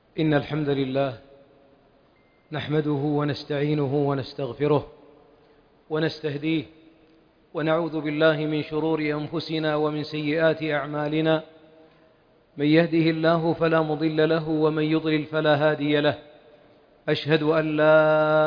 إن الحمد لله نحمده ونستعينه ونستغفره ونستهديه ونعوذ بالله من شرور أنفسنا ومن سيئات أعمالنا. من يهده الله فلا مضل له ومن يضلل فلا هادي له. أشهد أن لا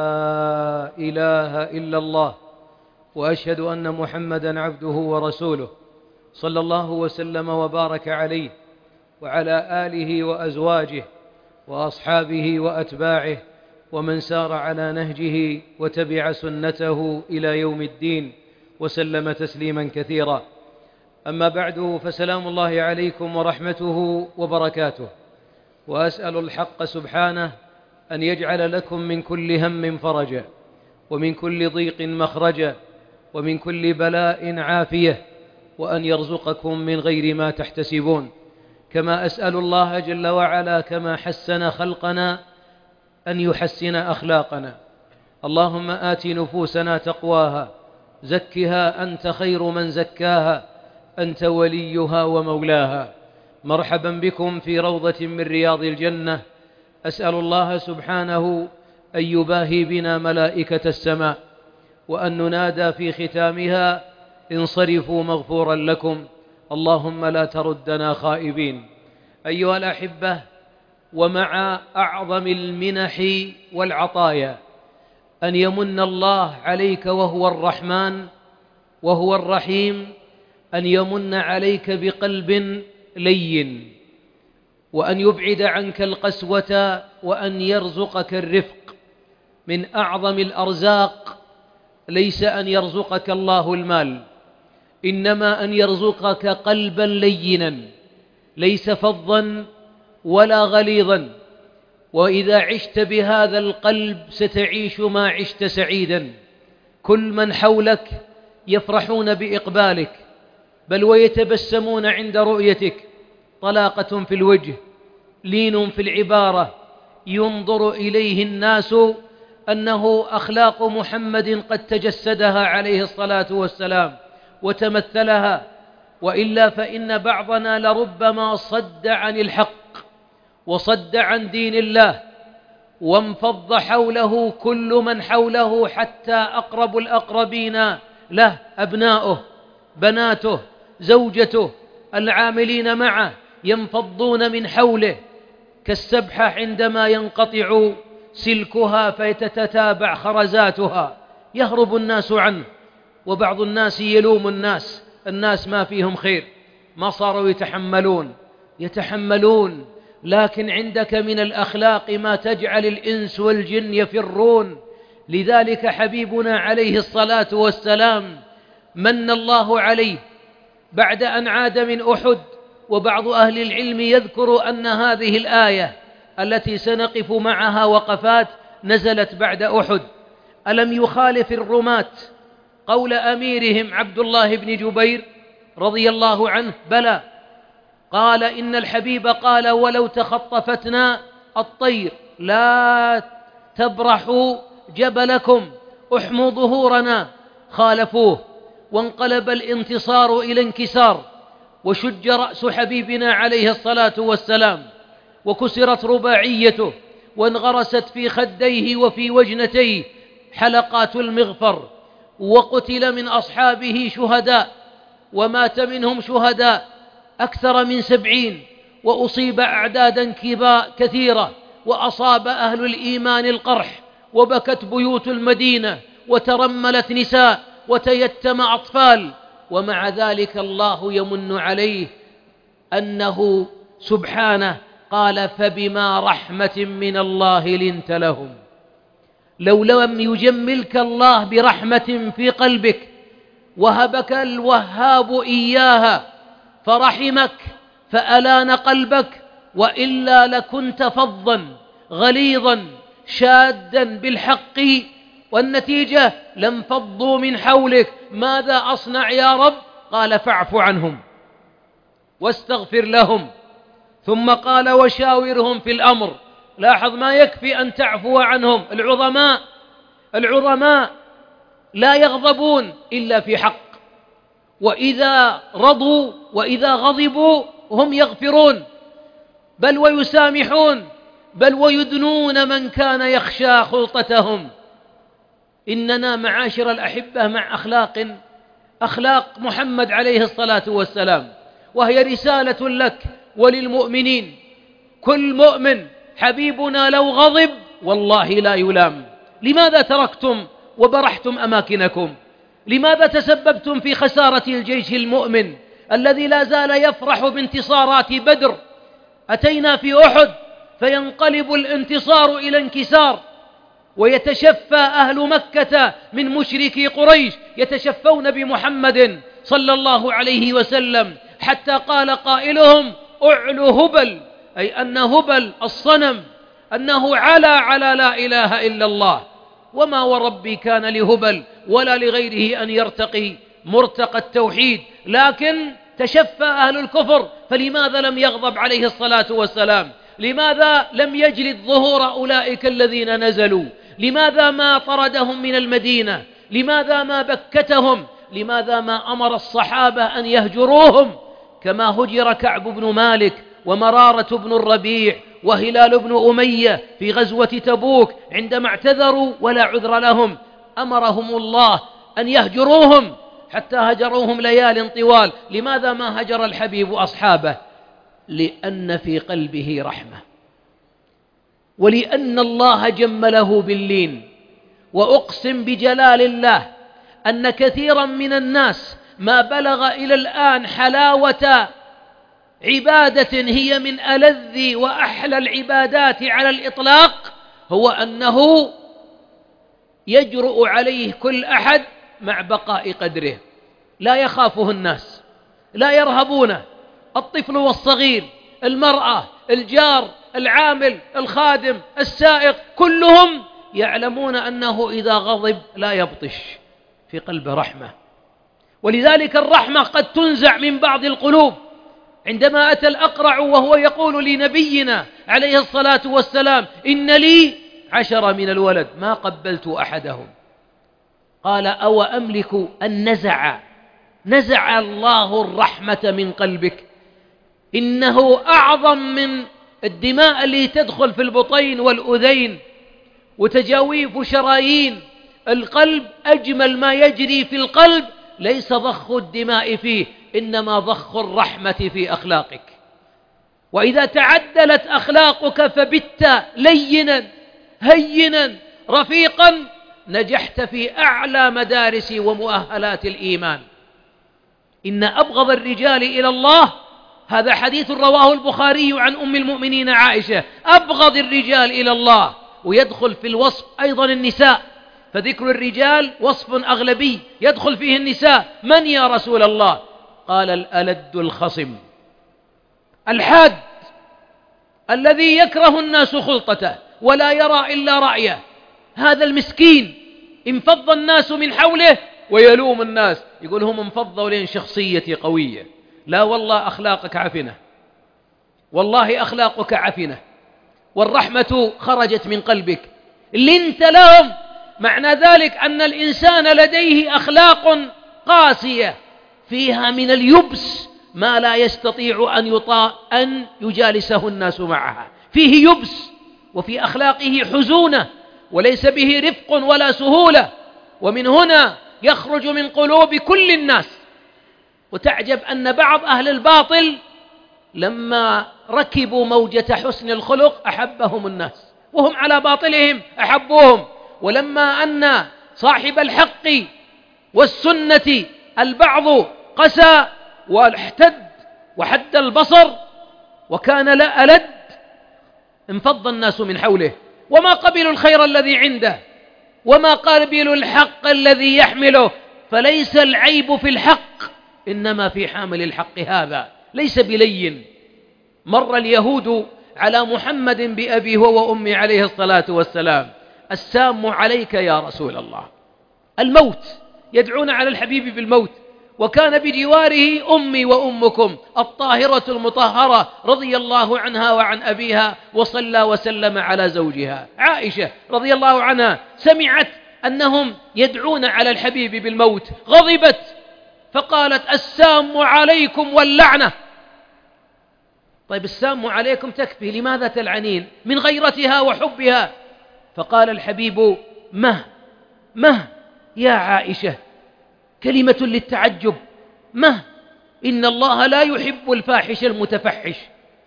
إله إلا الله وأشهد أن محمدًا عبده ورسوله صلى الله وسلم وبارك عليه وعلى آله وأزواجه وأصحابه وأتباعه ومن سار على نهجه وتبع سنته إلى يوم الدين وسلم تسليما كثيرا. أما بعد، فسلام الله عليكم ورحمته وبركاته، وأسأل الحق سبحانه أن يجعل لكم من كل هم فرجا، ومن كل ضيق مخرجا، ومن كل بلاء عافية، وأن يرزقكم من غير ما تحتسبون. كما أسأل الله جل وعلا كما حسن خلقنا أن يحسن أخلاقنا. اللهم آت نفوسنا تقواها، زكها أنت خير من زكاها، أنت وليها ومولاها. مرحبا بكم في روضة من رياض الجنة. أسأل الله سبحانه أن يباهي بنا ملائكة السماء، وأن ننادى في ختامها: انصرفوا مغفورا لكم، اللهم لا تردنا خائبين. أيها الأحبة، ومع أعظم المنح والعطايا أن يمن الله عليك وهو الرحمن وهو الرحيم، أن يمن عليك بقلب لين، وأن يبعد عنك القسوة، وأن يرزقك الرفق. من أعظم الأرزاق ليس أن يرزقك الله المال، إنما أن يرزقك قلبا لينا، ليس فظا ولا غليظا. وإذا عشت بهذا القلب ستعيش ما عشت سعيدا. كل من حولك يفرحون بإقبالك، بل ويتبسمون عند رؤيتك. طلاقة في الوجه، لين في العبارة، ينظر إليه الناس أنه أخلاق محمد قد تجسدها عليه الصلاة والسلام وتمثلها. وإلا فإن بعضنا لربما صد عن الحق وصد عن دين الله، وانفض حوله كل من حوله، حتى أقرب الأقربين له، أبناؤه، بناته، زوجته، العاملين معه، ينفضون من حوله كالسبحة عندما ينقطع سلكها فتتتابع خرزاتها. يهرب الناس عنه، وبعض الناس يلوم الناس ما فيهم خير، ما صاروا يتحملون. لكن عندك من الأخلاق ما تجعل الإنس والجن يفرون. لذلك حبيبنا عليه الصلاة والسلام من الله عليه بعد أن عاد من أحد. وبعض أهل العلم يذكر أن هذه الآية التي سنقف معها وقفات نزلت بعد أحد. ألم يخالف الرماة قول أميرهم عبد الله بن جبير رضي الله عنه؟ بلى. قال: إن الحبيب قال: ولو تخطفتنا الطير لا تبرحوا جبلكم، احموا ظهورنا. خالفوه، وانقلب الانتصار إلى انكسار، وشج رأس حبيبنا عليه الصلاة والسلام، وكسرت رباعيته، وانغرست في خديه وفي وجنتيه حلقات المغفر، وقتل من أصحابه شهداء، ومات منهم شهداء أكثر من 70، وأصيب أعدادا كثيرة، وأصاب أهل الإيمان القرح، وبكت بيوت المدينة، وترملت نساء، وتيتم أطفال. ومع ذلك الله يمن عليه أنه سبحانه قال: فبما رحمة من الله لنت لهم. لو لم يجملك الله برحمة في قلبك وهبك الوهاب إياها فرحمك فألان قلبك، وإلا لكنت فظا غليظا شادا بالحق، والنتيجة لانفضوا من حولك. ماذا أصنع يا رب؟ قال: فاعف عنهم واستغفر لهم. ثم قال: وشاورهم في الأمر. لاحظ، ما يكفي أن تعفو عنهم. العظماء لا يغضبون إلا في حق، وإذا رضوا وإذا غضبوا هم يغفرون بل ويسامحون. بل ويدنون من كان يخشى خلطتهم. إننا معاشر الأحبة مع أخلاق محمد عليه الصلاة والسلام، وهي رسالة لك وللمؤمنين. كل مؤمن حبيبنا لو غضب والله لا يلام. لماذا تركتم وبرحتم أماكنكم؟ لماذا تسببتم في خسارة الجيش المؤمن الذي لا زال يفرح بانتصارات بدر؟ أتينا في أحد فينقلب الانتصار إلى انكسار، ويتشفى أهل مكة من مشركي قريش، يتشفون بمحمد صلى الله عليه وسلم، حتى قال قائلهم: أعلو هبل، أي أن هبل الصنم أنه على لا إله إلا الله، وما وربي كان لهبل ولا لغيره أن يرتقي مرتقى التوحيد، لكن تشفى أهل الكفر. فلماذا لم يغضب عليه الصلاة والسلام؟ لماذا لم يجلد ظهور أولئك الذين نزلوا؟ لماذا ما طردهم من المدينة؟ لماذا ما بكتهم؟ لماذا ما أمر الصحابة أن يهجروهم كما هجر كعب بن مالك ومرارة بن الربيع وهلال بن أمية في غزوة تبوك عندما اعتذروا ولا عذر لهم؟ أمرهم الله أن يهجروهم حتى هجروهم ليال طوال. لماذا ما هجر الحبيب أصحابه؟ لأن في قلبه رحمة، ولأن الله جمله باللين. وأقسم بجلال الله أن كثيرا من الناس ما بلغ إلى الآن حلاوة عبادة هي من ألذ وأحلى العبادات على الإطلاق، هو أنه يجرؤ عليه كل أحد مع بقاء قدره، لا يخافه الناس، لا يرهبونه. الطفل والصغير، المرأة، الجار، العامل، الخادم، السائق، كلهم يعلمون أنه إذا غضب لا يبطش، في قلبه رحمة. ولذلك الرحمة قد تنزع من بعض القلوب. عندما أتى الأقرع وهو يقول لنبينا عليه الصلاة والسلام: إن لي 10 من الولد ما قبلت أحدهم، قال: أو أملك أن نزع الله الرحمة من قلبك. إنه أعظم من الدماء اللي تدخل في البطين والأذين وتجاويف شرايين القلب. أجمل ما يجري في القلب ليس ضخ الدماء فيه، إنما ضخ الرحمة في أخلاقك. وإذا تعدلت أخلاقك فبت لينا هينا رفيقا، نجحت في أعلى مدارس ومؤهلات الإيمان. إن أبغض الرجال إلى الله، هذا حديث رواه البخاري عن أم المؤمنين عائشة، أبغض الرجال إلى الله، ويدخل في الوصف أيضا النساء، فذكر الرجال وصف أغلبي يدخل فيه النساء. من يا رسول الله؟ قال: الألد الخصم الحاد الذي يكره الناس خلطته ولا يرى إلا رأيه. هذا المسكين انفض الناس من حوله ويلوم الناس، يقول هم انفضوا لين شخصيتي قوية. لا والله أخلاقك عفنة، والله أخلاقك عفنة، والرحمة خرجت من قلبك، لنت لهم. معنى ذلك أن الإنسان لديه أخلاق قاسية فيها من اليبس ما لا يستطيع أن يجالسه الناس معها. فيه يبس وفي أخلاقه حزونة، وليس به رفق ولا سهولة. ومن هنا يخرج من قلوب كل الناس. وتعجب أن بعض أهل الباطل لما ركبوا موجة حسن الخلق أحبهم الناس، وهم على باطلهم أحبوهم. ولما أن صاحب الحق والسنة البعض قسى واحتد وحد البصر وكان لا ألد، انفض الناس من حوله، وما قبلوا الخير الذي عنده، وما قبلوا الحق الذي يحمله. فليس العيب في الحق، إنما في حامل الحق، هذا ليس بلين. مر اليهود على محمد بأبيه وأمي عليه الصلاة والسلام: السام عليك يا رسول الله، الموت، يدعون على الحبيب بالموت. وكان بجواره أمي وأمكم الطاهرة المطهرة رضي الله عنها وعن أبيها، وصلى وسلم على زوجها عائشة رضي الله عنها. سمعت أنهم يدعون على الحبيب بالموت، غضبت فقالت: السام عليكم واللعنة. طيب السام عليكم تكفي، لماذا تلعنين؟ من غيرتها وحبها. فقال الحبيب: مه يا عائشة، كلمة للتعجب، إن الله لا يحب الفاحش المتفحش،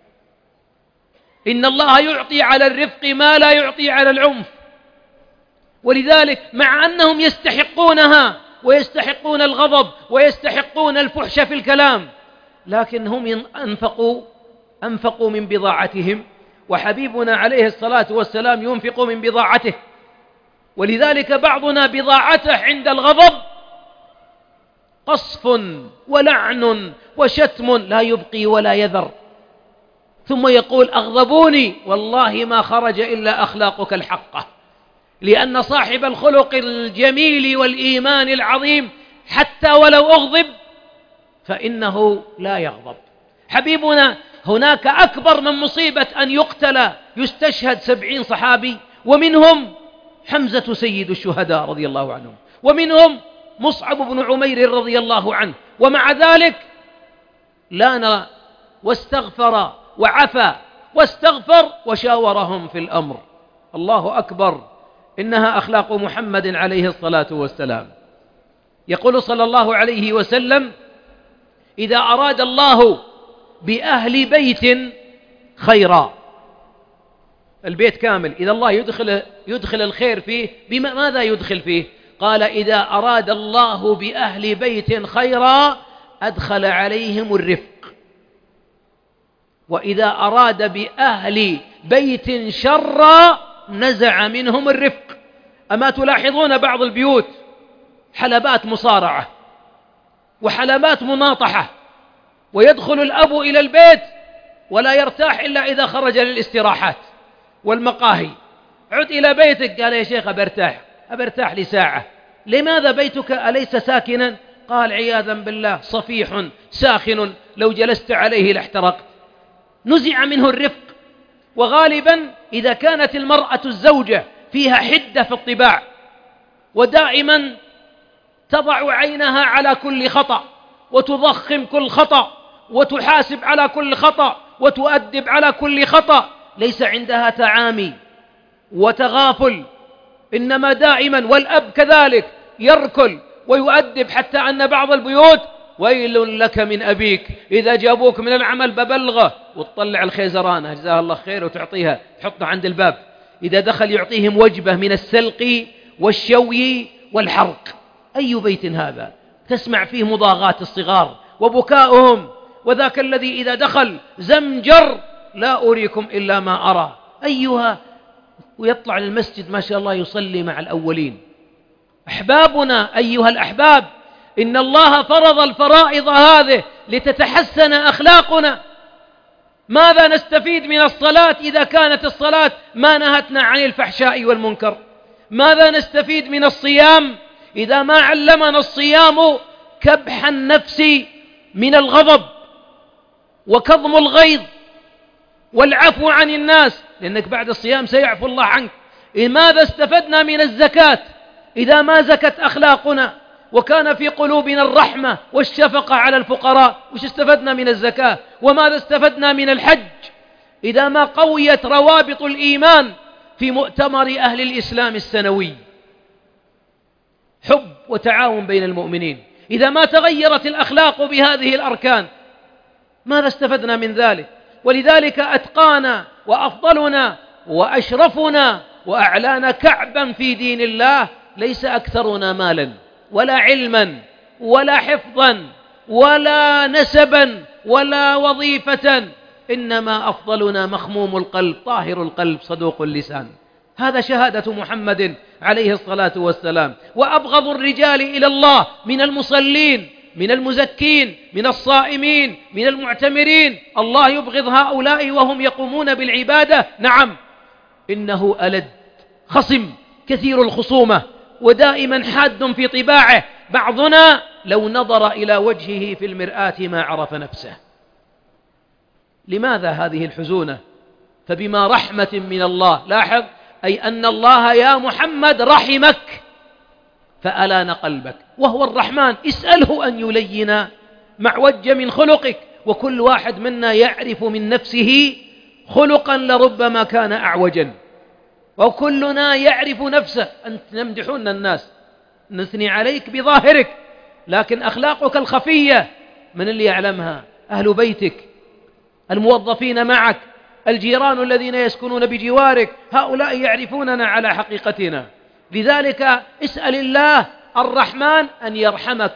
إن الله يعطي على الرفق ما لا يعطي على العنف. ولذلك مع أنهم يستحقونها ويستحقون الغضب ويستحقون الفحش في الكلام، لكن هم أنفقوا من بضاعتهم، وحبيبنا عليه الصلاة والسلام ينفق من بضاعته. ولذلك بعضنا بضاعته عند الغضب قصف ولعن وشتم لا يبقي ولا يذر، ثم يقول: أغضبوني، والله ما خرج إلا أخلاقك الحقة. لأن صاحب الخلق الجميل والإيمان العظيم حتى ولو أغضب فإنه لا يغضب. حبيبنا هناك أكبر من مصيبة أن يقتل يستشهد 70 صحابي، ومنهم حمزة سيد الشهداء رضي الله عنهم، ومنهم مصعب بن عمير رضي الله عنه، ومع ذلك لان واستغفر وعفى واستغفر وشاورهم في الأمر. الله أكبر، إنها أخلاق محمد عليه الصلاة والسلام. يقول صلى الله عليه وسلم: إذا أراد الله بأهل بيت خيرا، البيت كامل، إذا الله يدخل الخير فيه، ماذا يدخل فيه؟ قال: إذا أراد الله بأهل بيت خيرا أدخل عليهم الرفق، وإذا أراد بأهل بيت شرا نزع منهم الرفق. أما تلاحظون بعض البيوت حلبات مصارعة وحلبات مناطحة، ويدخل الأب إلى البيت ولا يرتاح إلا إذا خرج للاستراحات والمقاهي. عد إلى بيتك، قال: يا شيخ أبرتاح لساعة. لماذا بيتك أليس ساكنا؟ قال: عياذا بالله صفيح ساخن، لو جلست عليه لاحترقت. نزع منه الرفق. وغالبا إذا كانت المرأة الزوجة فيها حدة في الطباع، ودائما تضع عينها على كل خطأ، وتضخم كل خطأ، وتحاسب على كل خطأ، وتؤدب على كل خطأ، ليس عندها تعامي وتغافل، إنما دائما، والأب كذلك يركل ويؤدب، حتى أن بعض البيوت ويل لك من أبيك، إذا جابوك من العمل ببلغه، وتطلع الخيزرانة جزاها الله خير وتعطيها تحطها عند الباب. إذا دخل يعطيهم وجبة من السلق والشوي والحرق. أي بيت هذا؟ تسمع فيه مضاغات الصغار وبكاؤهم، وذاك الذي إذا دخل زمجر: لا أريكم إلا ما أرى. أيها، ويطلع للمسجد ما شاء الله يصلي مع الأولين. أحبابنا أيها الأحباب، إن الله فرض الفرائض هذه لتتحسن أخلاقنا. ماذا نستفيد من الصلاة إذا كانت الصلاة ما نهتنا عن الفحشاء والمنكر؟ ماذا نستفيد من الصيام إذا ما علمنا الصيام كبح النفس من الغضب وكظم الغيظ والعفو عن الناس، لأنك بعد الصيام سيعفو الله عنك. ماذا استفدنا من الزكاة إذا ما زكت أخلاقنا وكان في قلوبنا الرحمة والشفقة على الفقراء؟ وش استفدنا من الزكاة؟ وماذا استفدنا من الحج إذا ما قويت روابط الإيمان في مؤتمر أهل الإسلام السنوي؟ حب وتعاون بين المؤمنين. إذا ما تغيرت الأخلاق بهذه الأركان ماذا استفدنا من ذلك؟ ولذلك أتقانا وأفضلنا وأشرفنا وأعلانا كعبا في دين الله ليس أكثرنا مالا ولا علما ولا حفظا ولا نسبا ولا وظيفة، إنما أفضلنا مخموم القلب طاهر القلب صدوق اللسان. هذا شهادة محمد عليه الصلاة والسلام. وأبغض الرجال إلى الله من المصلين، من المزكين، من الصائمين، من المعتمرين. الله يبغض هؤلاء وهم يقومون بالعبادة. نعم، إنه ألد خصم كثير الخصومة، ودائما حاد في طباعه. بعضنا لو نظر إلى وجهه في المرآة ما عرف نفسه. لماذا هذه الحزونة؟ فبما رحمة من الله. لاحظ، أي أن الله يا محمد رحمك فألان قلبك، وهو الرحمن. اسأله أن يلين معوج من خلقك، وكل واحد منا يعرف من نفسه خلقا لربما كان أعوجا، وكلنا يعرف نفسه. أنت نمدحون الناس، نثني عليك بظاهرك، لكن أخلاقك الخفية من اللي يعلمها؟ أهل بيتك، الموظفين معك، الجيران الذين يسكنون بجوارك، هؤلاء يعرفوننا على حقيقتنا. لذلك اسأل الله الرحمن أن يرحمك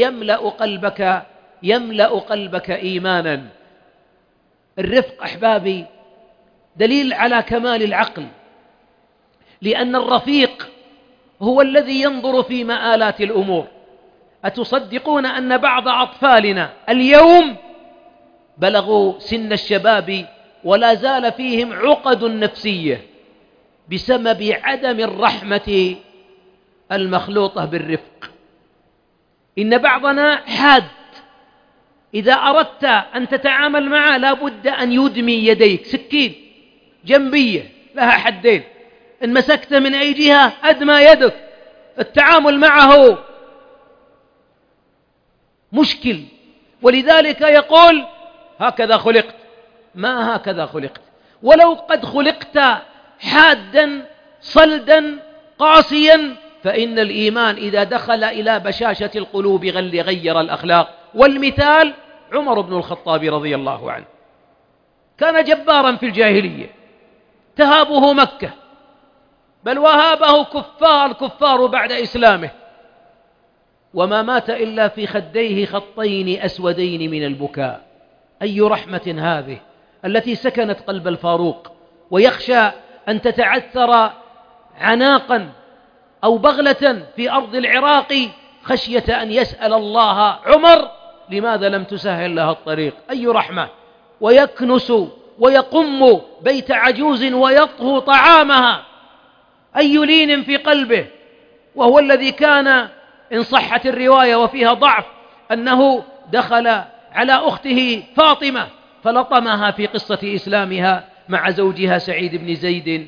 يملأ قلبك إيمانا. الرفق أحبابي دليل على كمال العقل، لأن الرفيق هو الذي ينظر في مآلات الأمور. أتصدقون أن بعض أطفالنا اليوم بلغوا سن الشباب ولا زال فيهم عقد نفسية بسبب عدم الرحمة المخلوطة بالرفق؟ إن بعضنا حاد، إذا أردت أن تتعامل معه لا بد أن يدمي يديك، سكين جنبية لها حدين، إن مسكت من أي جهة أدمى يدك. التعامل معه مشكل، ولذلك يقول هكذا خلقت. ما هكذا خلقت، ولو قد خلقت حادا صلدا قاسيا، فإن الإيمان إذا دخل إلى بشاشة القلوب غير الأخلاق. والمثال عمر بن الخطاب رضي الله عنه، كان جبارا في الجاهلية، تهابه مكة، بل وهابه الكفار بعد إسلامه، وما مات إلا في خديه خطين أسودين من البكاء. أي رحمة هذه التي سكنت قلب الفاروق، ويخشى أن تتعثر عناقا أو بغلة في أرض العراق خشية أن يسأل الله عمر لماذا لم تسهل لها الطريق. أي رحمة! ويكنس ويقم بيت عجوز ويطهو طعامها. أي لين في قلبه! وهو الذي كان، إن صحت الرواية وفيها ضعف، أنه دخل على أخته فاطمة فلطمها في قصة إسلامها مع زوجها سعيد بن زيد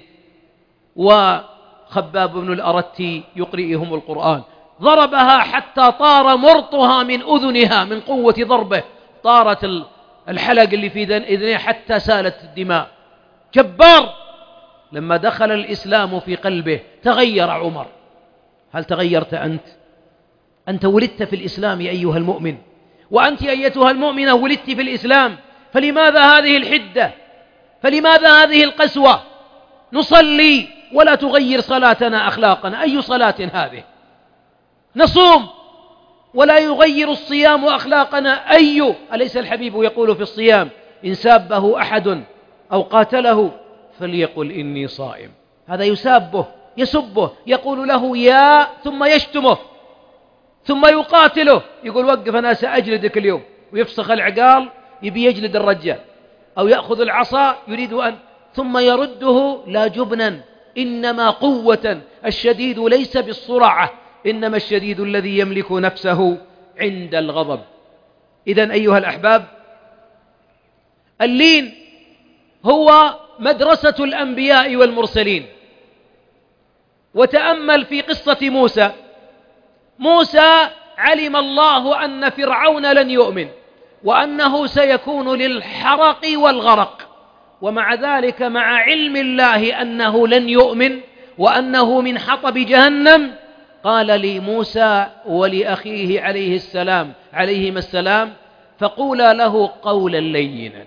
وخباب بن الأرتي يقرئهم القرآن، ضربها حتى طار مرطها من أذنها من قوة ضربه، طارت الحلق اللي في إذنها حتى سالت الدماء. جبار. لما دخل الإسلام في قلبه تغير عمر. هل تغيرت أنت؟ أنت ولدت في الإسلام أيها المؤمن، وأنت أيتها المؤمنة ولدت في الإسلام، فلماذا هذه الحدة؟ فلماذا هذه القسوة؟ نصلي ولا تغير صلاتنا أخلاقنا. أي صلاة هذه؟ نصوم ولا يغير الصيام أخلاقنا. أليس الحبيب يقول في الصيام إن سابه أحد أو قاتله فليقل إني صائم؟ هذا يسبه، يقول له يا، ثم يشتمه، ثم يقاتله، يقول وقف أنا سأجلدك اليوم، ويفسخ العقال يبي يجلد الرجال، أو يأخذ العصا يريد ثم يرده لا جبنا إنما قوة. الشديد ليس بالصرعة، إنما الشديد الذي يملك نفسه عند الغضب. إذن أيها الأحباب، اللين هو مدرسة الأنبياء والمرسلين. وتأمل في قصة موسى علم الله أن فرعون لن يؤمن، وأنه سيكون للحرق والغرق، ومع ذلك مع علم الله أنه لن يؤمن وأنه من حطب جهنم قال لموسى ولأخيه عليهما السلام فقولا له قولا لينا.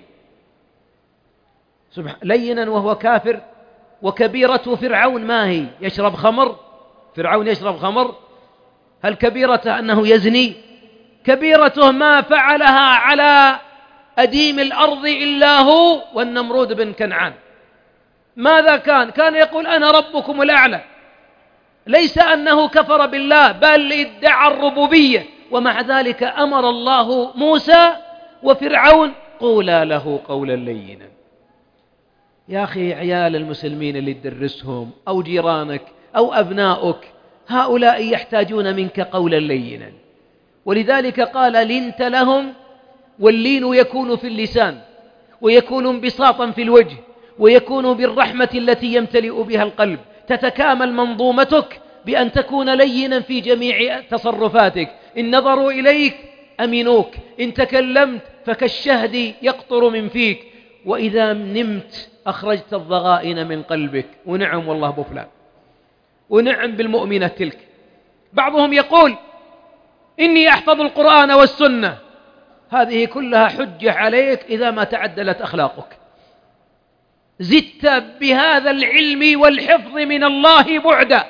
لينا وهو كافر. وكبيرة فرعون ما هي؟ يشرب خمر؟ فرعون يشرب خمر؟ هل كبيرته أنه يزني؟ كبيرته ما فعلها على أديم الأرض إلا هو والنمرود بن كنعان. ماذا كان يقول أنا ربكم الأعلى. ليس أنه كفر بالله، بل ادعى الربوبية، ومع ذلك أمر الله موسى وفرعون قولا له قولا لينا. يا أخي، عيال المسلمين اللي تدرسهم أو جيرانك أو أبناؤك، هؤلاء يحتاجون منك قولا لينا. ولذلك قال لنت لهم. واللين يكون في اللسان، ويكون انبساطا في الوجه، ويكون بالرحمة التي يمتلئ بها القلب. تتكامل منظومتك بأن تكون لينا في جميع تصرفاتك. إن نظروا إليك أمنوك، إن تكلمت فكالشهد يقطر من فيك، وإذا نمت أخرجت الضغائن من قلبك. ونعم والله أبو فلان، ونعم بالمؤمنة تلك. بعضهم يقول إني أحفظ القرآن والسنة، هذه كلها حجة عليك إذا ما تعدلت أخلاقك. زدت بهذا العلم والحفظ من الله بعدا.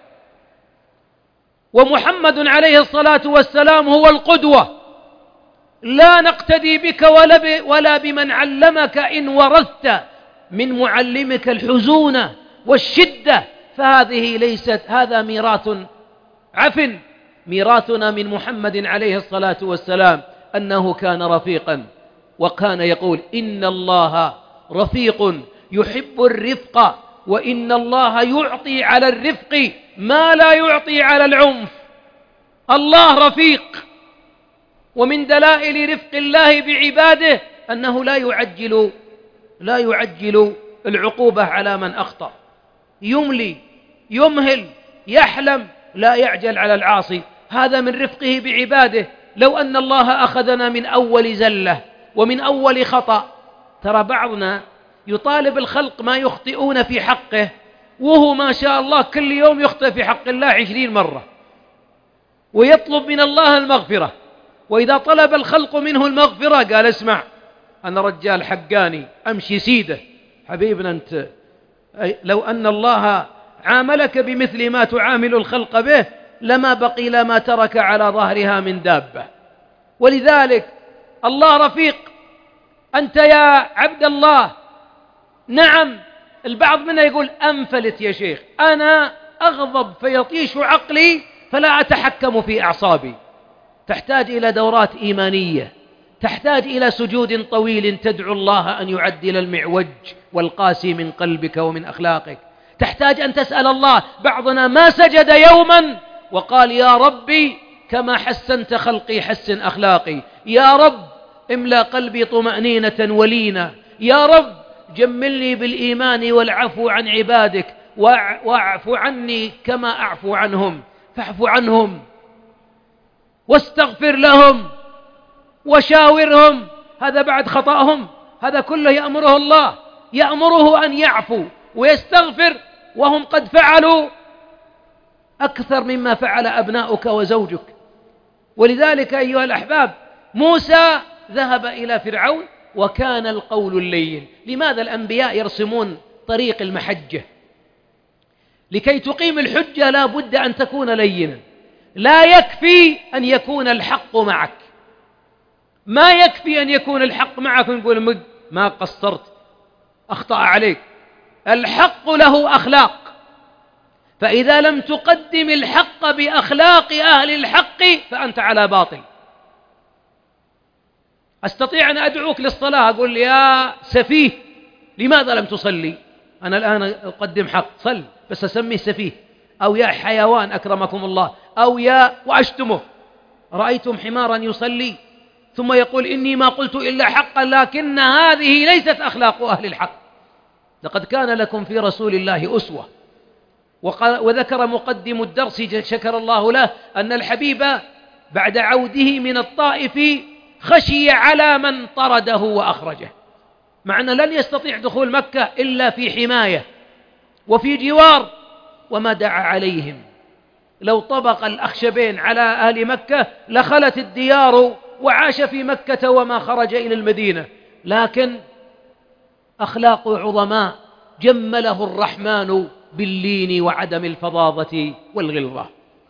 ومحمد عليه الصلاة والسلام هو القدوة، لا نقتدي بك ولا بمن علمك إن ورثت من معلمك الحزون والشدة، فهذه ليست، هذا ميراث عفن. ميراثنا من محمد عليه الصلاة والسلام أنه كان رفيقا، وكان يقول إن الله رفيق يحب الرفق، وإن الله يعطي على الرفق ما لا يعطي على العنف. الله رفيق، ومن دلائل رفق الله بعباده أنه لا يعجل العقوبة على من أخطأ، يملي يمهل يحلم، لا يعجل على العاصي. هذا من رفقه بعباده. لو أن الله أخذنا من أول زلة ومن أول خطأ، ترى بعضنا يطالب الخلق ما يخطئون في حقه، وهو ما شاء الله كل يوم يخطئ في حق الله 20 مرة، ويطلب من الله المغفرة. وإذا طلب الخلق منه المغفرة قال اسمع أنا رجال حقاني أمشي سيده. حبيبنا أنت، لو أن الله عاملك بمثل ما تعامل الخلق به لما بقي لما ترك على ظهرها من دابة. ولذلك الله رفيق. أنت يا عبد الله، نعم البعض منا يقول أنفلت يا شيخ، أنا أغضب فيطيش عقلي فلا أتحكم في أعصابي. تحتاج إلى دورات إيمانية، تحتاج إلى سجود طويل تدعو الله أن يعدل المعوج والقاسي من قلبك ومن أخلاقك. تحتاج أن تسأل الله. بعضنا ما سجد يوما وقال يا ربي كما حسنت خلقي حسن أخلاقي، يا رب املأ قلبي طمأنينة ولينا، يا رب جملني بالإيمان والعفو عن عبادك، واعف عني كما أعفو عنهم. فاعف عنهم واستغفر لهم وشاورهم. هذا بعد خطأهم، هذا كله يأمره الله، يأمره أن يعفو ويستغفر، وهم قد فعلوا أكثر مما فعل أبناؤك وزوجك. ولذلك أيها الأحباب، موسى ذهب إلى فرعون وكان القول اللين. لماذا الأنبياء يرسمون طريق المحجة؟ لكي تقيم الحجة لا بد أن تكون لينا. لا يكفي أن يكون الحق معك، ما يكفي أن يكون الحق معك ونقول ما قصرت أخطأ عليك. الحق له أخلاق، فإذا لم تقدم الحق بأخلاق أهل الحق فأنت على باطل. أستطيع أن أدعوك للصلاة أقول يا سفيه لماذا لم تصلي؟ أنا الآن أقدم حق، صل، بس أسميه سفيه، أو يا حيوان أكرمكم الله، أو يا وأشتمه. رأيتم حمارا يصلي ثم يقول إني ما قلت إلا حقا، لكن هذه ليست أخلاق أهل الحق. لقد كان لكم في رسول الله أسوة. وذكر مقدم الدرس شكر الله له أن الحبيب بعد عوده من الطائف خشي على من طرده وأخرجه، مع أنه لن يستطيع دخول مكة إلا في حماية وفي جوار، وما دعا عليهم. لو طبق الأخشبين على أهل مكة لخلت الديار وعاش في مكة وما خرج إلى المدينة. لكن أخلاق عظماء جمله الرحمن باللين وعدم الفظاظة والغلظة.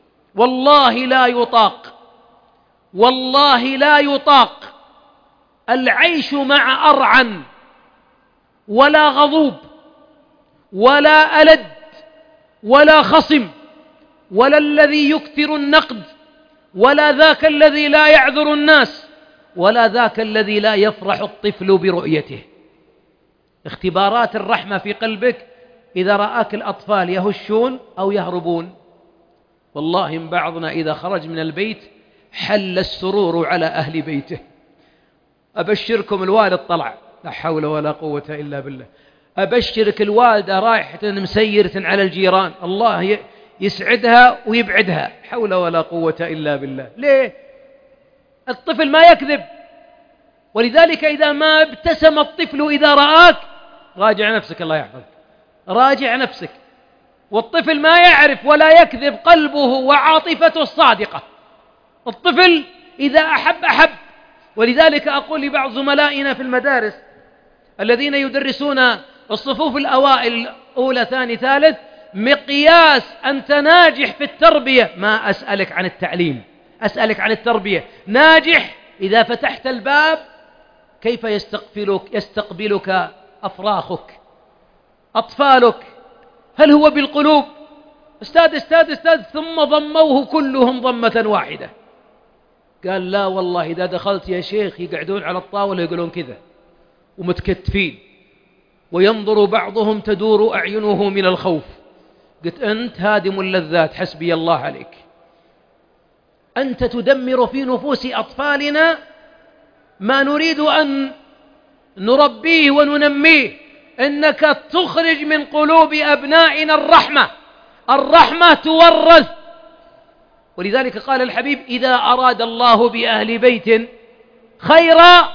والله لا يطاق العيش مع أرعن ولا غضوب ولا ألد ولا خصم، ولا الذي يكثر النقد، ولا ذاك الذي لا يعذر الناس، ولا ذاك الذي لا يفرح الطفل برؤيته. اختبارات الرحمة في قلبك إذا رآك الأطفال يهشون أو يهربون. والله من بعضنا إذا خرج من البيت حل السرور على أهل بيته. أبشركم الوالد طلع، لا حول ولا قوة إلا بالله. أبشرك الوالدة رايحة مسيرة على الجيران، الله يسعدها ويبعدها، حول ولا قوة إلا بالله. ليه؟ الطفل ما يكذب. ولذلك إذا ما ابتسم الطفل إذا رآك راجع نفسك، الله يحفظك، راجع نفسك. والطفل ما يعرف ولا يكذب قلبه وعاطفته الصادقة. الطفل إذا أحب. ولذلك أقول لبعض زملائنا في المدارس الذين يدرسون الصفوف الأوائل أولى ثاني ثالث: مقياس أنت ناجح في التربية ما أسألك عن التعليم، أسألك عن التربية. ناجح إذا فتحت الباب كيف يستقبلك أفراخك أطفالك. هل هو بالقلوب أستاذ ثم ضموه كلهم ضمة واحدة؟ قال لا والله إذا دخلت يا شيخ يقعدون على الطاولة يقولون كذا ومتكتفين، وينظر بعضهم تدور أعينه من الخوف. قلت أنت هادم اللذات، حسبي الله عليك. أنت تدمر في نفوس أطفالنا ما نريد أن نربيه وننميه. إنك تخرج من قلوب أبنائنا الرحمة تورث. ولذلك قال الحبيب: إذا أراد الله بأهل بيت خيرا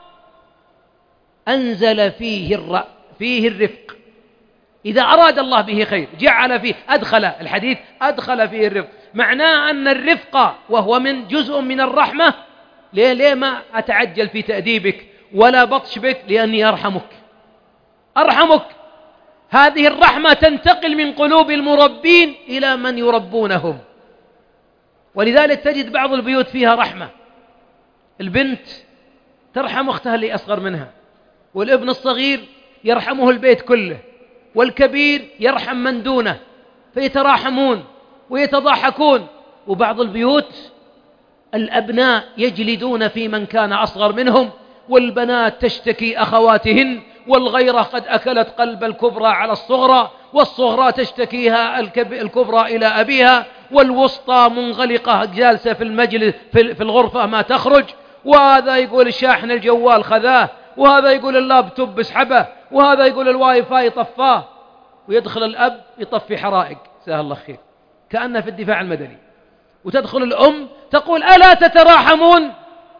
أنزل فيه الرفق. إذا أراد الله به خير جعل فيه، أدخل فيه الرفق. معناه أن الرفق وهو من جزء من الرحمة. ليه ما أتعجل في تأديبك ولا بطش بك؟ لأني أرحمك. هذه الرحمة تنتقل من قلوب المربين إلى من يربونهم. ولذلك تجد بعض البيوت فيها رحمة. البنت ترحم أختها اللي أصغر منها، والابن الصغير يرحمه البيت كله، والكبير يرحم من دونه، فيتراحمون ويتضاحكون. وبعض البيوت الأبناء يجلدون في من كان أصغر منهم، والبنات تشتكي أخواتهن، والغيرة قد أكلت قلب الكبرى على الصغرى، والصغرى تشتكيها الكبرى إلى أبيها، والوسطى منغلقة جالسة في المجلس في الغرفة ما تخرج. وهذا يقول الشاحن الجوال خذاه، وهذا يقول اللابتوب اسحبه، وهذا يقول الواي فاي طفاه. ويدخل الأب يطفي حرائق، جزاه الله خير، كأنه في الدفاع المدني. وتدخل الأم تقول: ألا تتراحمون؟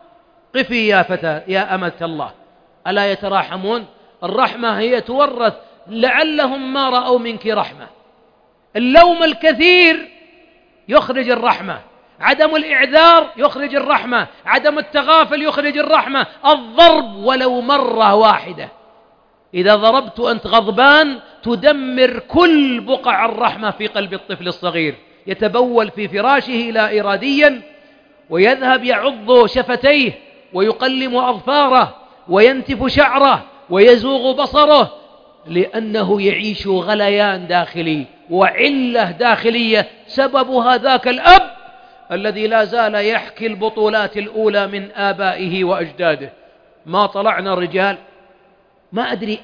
قفي يا فتاة يا أمة الله، ألا يتراحمون؟ الرحمة هي تورث. لعلهم ما رأوا منك رحمة. اللوم الكثير يخرج الرحمة، عدم الإعذار يخرج الرحمة، عدم التغافل يخرج الرحمة، الضرب ولو مرة واحدة. إذا ضربت أنت غضبان تدمر كل بقع الرحمة في قلب الطفل الصغير. يتبول في فراشه لا إراديا، ويذهب يعض شفتيه، ويقلم أظفاره، وينتف شعره، ويزوغ بصره، لأنه يعيش غليان داخلي وعلة داخلية سببها ذاك الأب الذي لا زال يحكي البطولات الأولى من آبائه وأجداده. ما طلعنا رجال، ما أدري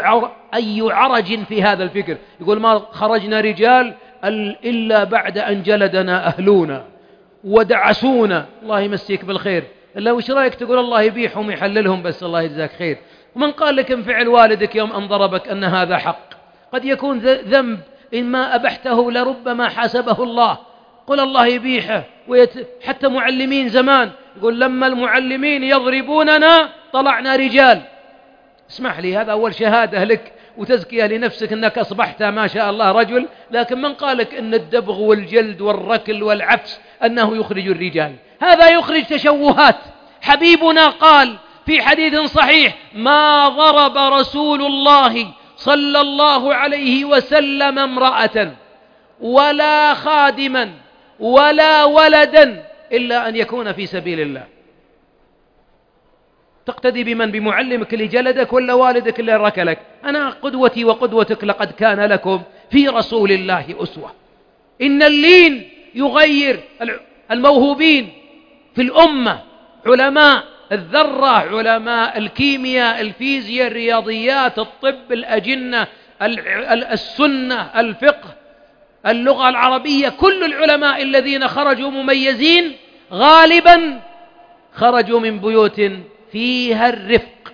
أي عرج في هذا الفكر. يقول: ما خرجنا رجال إلا بعد أن جلدنا أهلونا ودعسونا. الله يمسيك بالخير. إلا وش رأيك تقول الله يبيحهم ويحللهم بس؟ الله يجزاك خير. ومن قال لك انفعل والدك يوم أن ضربك أن هذا حق؟ قد يكون ذنب، إن ما أبحته لربما حاسبه الله. قل الله يبيحه. حتى معلمين زمان يقول: لما المعلمين يضربوننا طلعنا رجال. اسمح لي، هذا أول شهادة لك وتزكية لنفسك أنك أصبحت ما شاء الله رجل. لكن من قالك أن الدبغ والجلد والركل والعفس أنه يخرج الرجال؟ هذا يخرج تشوهات. حبيبنا قال في حديث صحيح: ما ضرب رسول الله صلى الله عليه وسلم امرأة ولا خادما ولا ولدا إلا أن يكون في سبيل الله. تقتدي بمن؟ بمعلمك اللي جلدك ولا والدك اللي ركلك؟ أنا قدوتي وقدوتك لقد كان لكم في رسول الله أسوة. إن اللين يغير الموهوبين في الأمة، علماء الذرة، علماء الكيمياء، الفيزياء، الرياضيات، الطب، الأجنة، السنة، الفقه، اللغة العربية. كل العلماء الذين خرجوا مميزين غالبا خرجوا من بيوت فيها الرفق.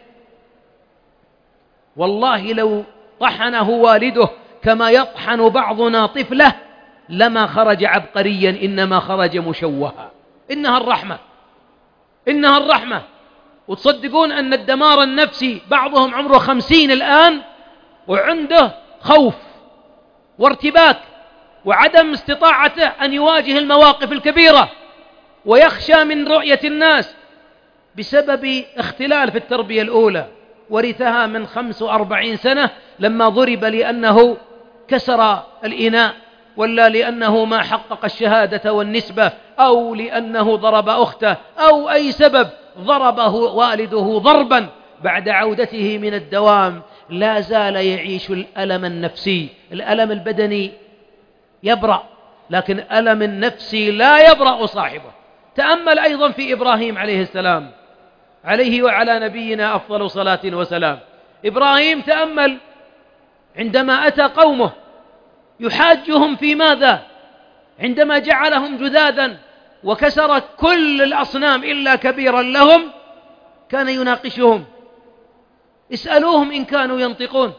والله لو طحنه والده كما يطحن بعضنا طفله لما خرج عبقريا، إنما خرج مشوها. إنها الرحمة. إنها الرحمة. وتصدقون أن الدمار النفسي بعضهم عمره 50 الآن وعنده خوف وارتباك وعدم استطاعته أن يواجه المواقف الكبيرة، ويخشى من رؤية الناس بسبب اختلال في التربية الأولى ورثها من 45 سنة لما ضرب لأنه كسر الإناء، ولا لأنه ما حقق الشهادة والنسبة، أو لأنه ضرب أخته، أو أي سبب ضربه والده ضربا. بعد عودته من الدوام لا زال يعيش الألم النفسي. الألم البدني يبرأ، لكن الألم النفسي لا يبرأ صاحبه. تأمل أيضا في إبراهيم عليه السلام، عليه وعلى نبينا أفضل صلاة وسلام. إبراهيم تأمل عندما أتى قومه يحاجهم في ماذا؟ عندما جعلهم جذاذا وكسر كل الأصنام إلا كبيرا لهم، كان يناقشهم، اسألوهم إن كانوا ينطقون.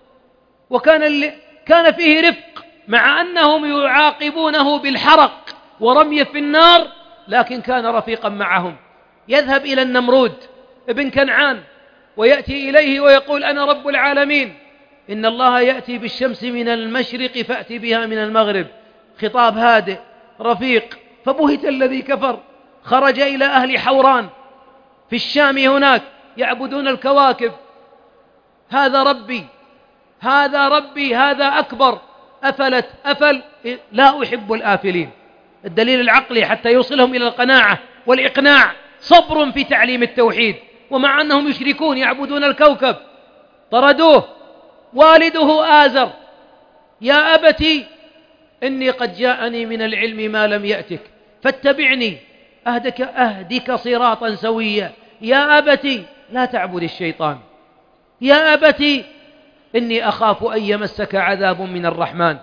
كان فيه رفق، مع أنهم يعاقبونه بالحرق ورمي في النار، لكن كان رفيقا معهم. يذهب إلى النمرود ابن كنعان ويأتي إليه ويقول أنا رب العالمين، إن الله يأتي بالشمس من المشرق فأتي بها من المغرب. خطاب هادئ رفيق. فبهت الذي كفر، خرج إلى أهل حوران في الشام هناك يعبدون الكواكب. هذا ربي، هذا ربي، هذا أكبر. أفل لا أحب الآفلين. الدليل العقلي حتى يوصلهم إلى القناعة والإقناع صبر في تعليم التوحيد، ومع أنهم يشركون يعبدون الكوكب. طردوه. والده آزر، يا أبتي إني قد جاءني من العلم ما لم يأتك فاتبعني أهدك صراطا سويا. يا أبتي لا تعبد الشيطان. يا أبتي إني أخاف أن يمسك عذاب من الرحمن.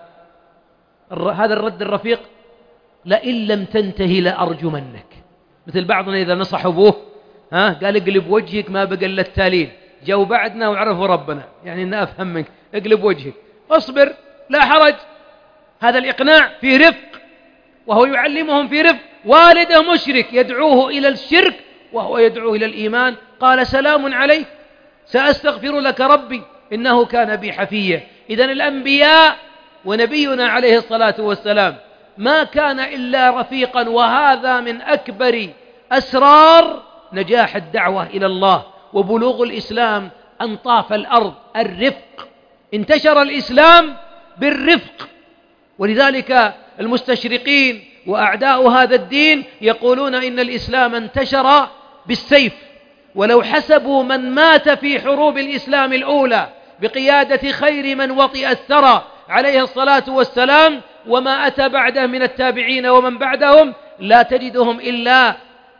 هذا الرد الرفيق. لئن لم تنتهي لأرجمنك. مثل بعضنا إذا نصح أبوه قال اقلب وجهك ما بقى إلا التالين، جو بعدنا وعرفوا ربنا، يعني إن أفهم منك، اقلب وجهك، اصبر لا حرج. هذا الإقناع في رفق، وهو يعلمهم في رفق. والده مشرك يدعوه إلى الشرك وهو يدعوه إلى الإيمان. قال سلام عليك سأستغفر لك ربي إنه كان بي حفيا. إذن الأنبياء ونبينا عليه الصلاة والسلام ما كان إلا رفيقا، وهذا من أكبر أسرار نجاح الدعوة إلى الله وبلوغ الإسلام أنطاف الأرض. الرفق. انتشر الإسلام بالرفق. ولذلك المستشرقين وأعداء هذا الدين يقولون إن الإسلام انتشر بالسيف. ولو حسبوا من مات في حروب الإسلام الأولى بقيادة خير من وطئ الثرى عليه الصلاة والسلام وما أتى بعده من التابعين ومن بعدهم، لا تجدهم إلا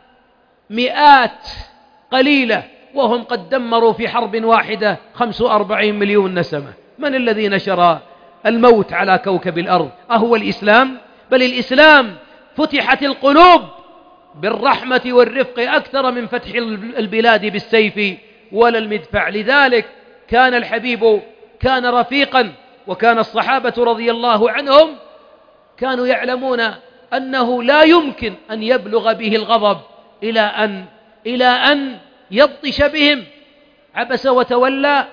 مئات قليلة، وهم قد دمروا في حرب واحدة 45 مليون نسمة. من الذي نشر الموت على كوكب الأرض؟ أهو الإسلام؟ بل الإسلام فتحت القلوب بالرحمة والرفق أكثر من فتح البلاد بالسيف ولا المدفع. لذلك كان الحبيب كان رفيقا، وكان الصحابة رضي الله عنهم كانوا يعلمون أنه لا يمكن أن يبلغ به الغضب إلى أن يبطش بهم. عبس وتولى.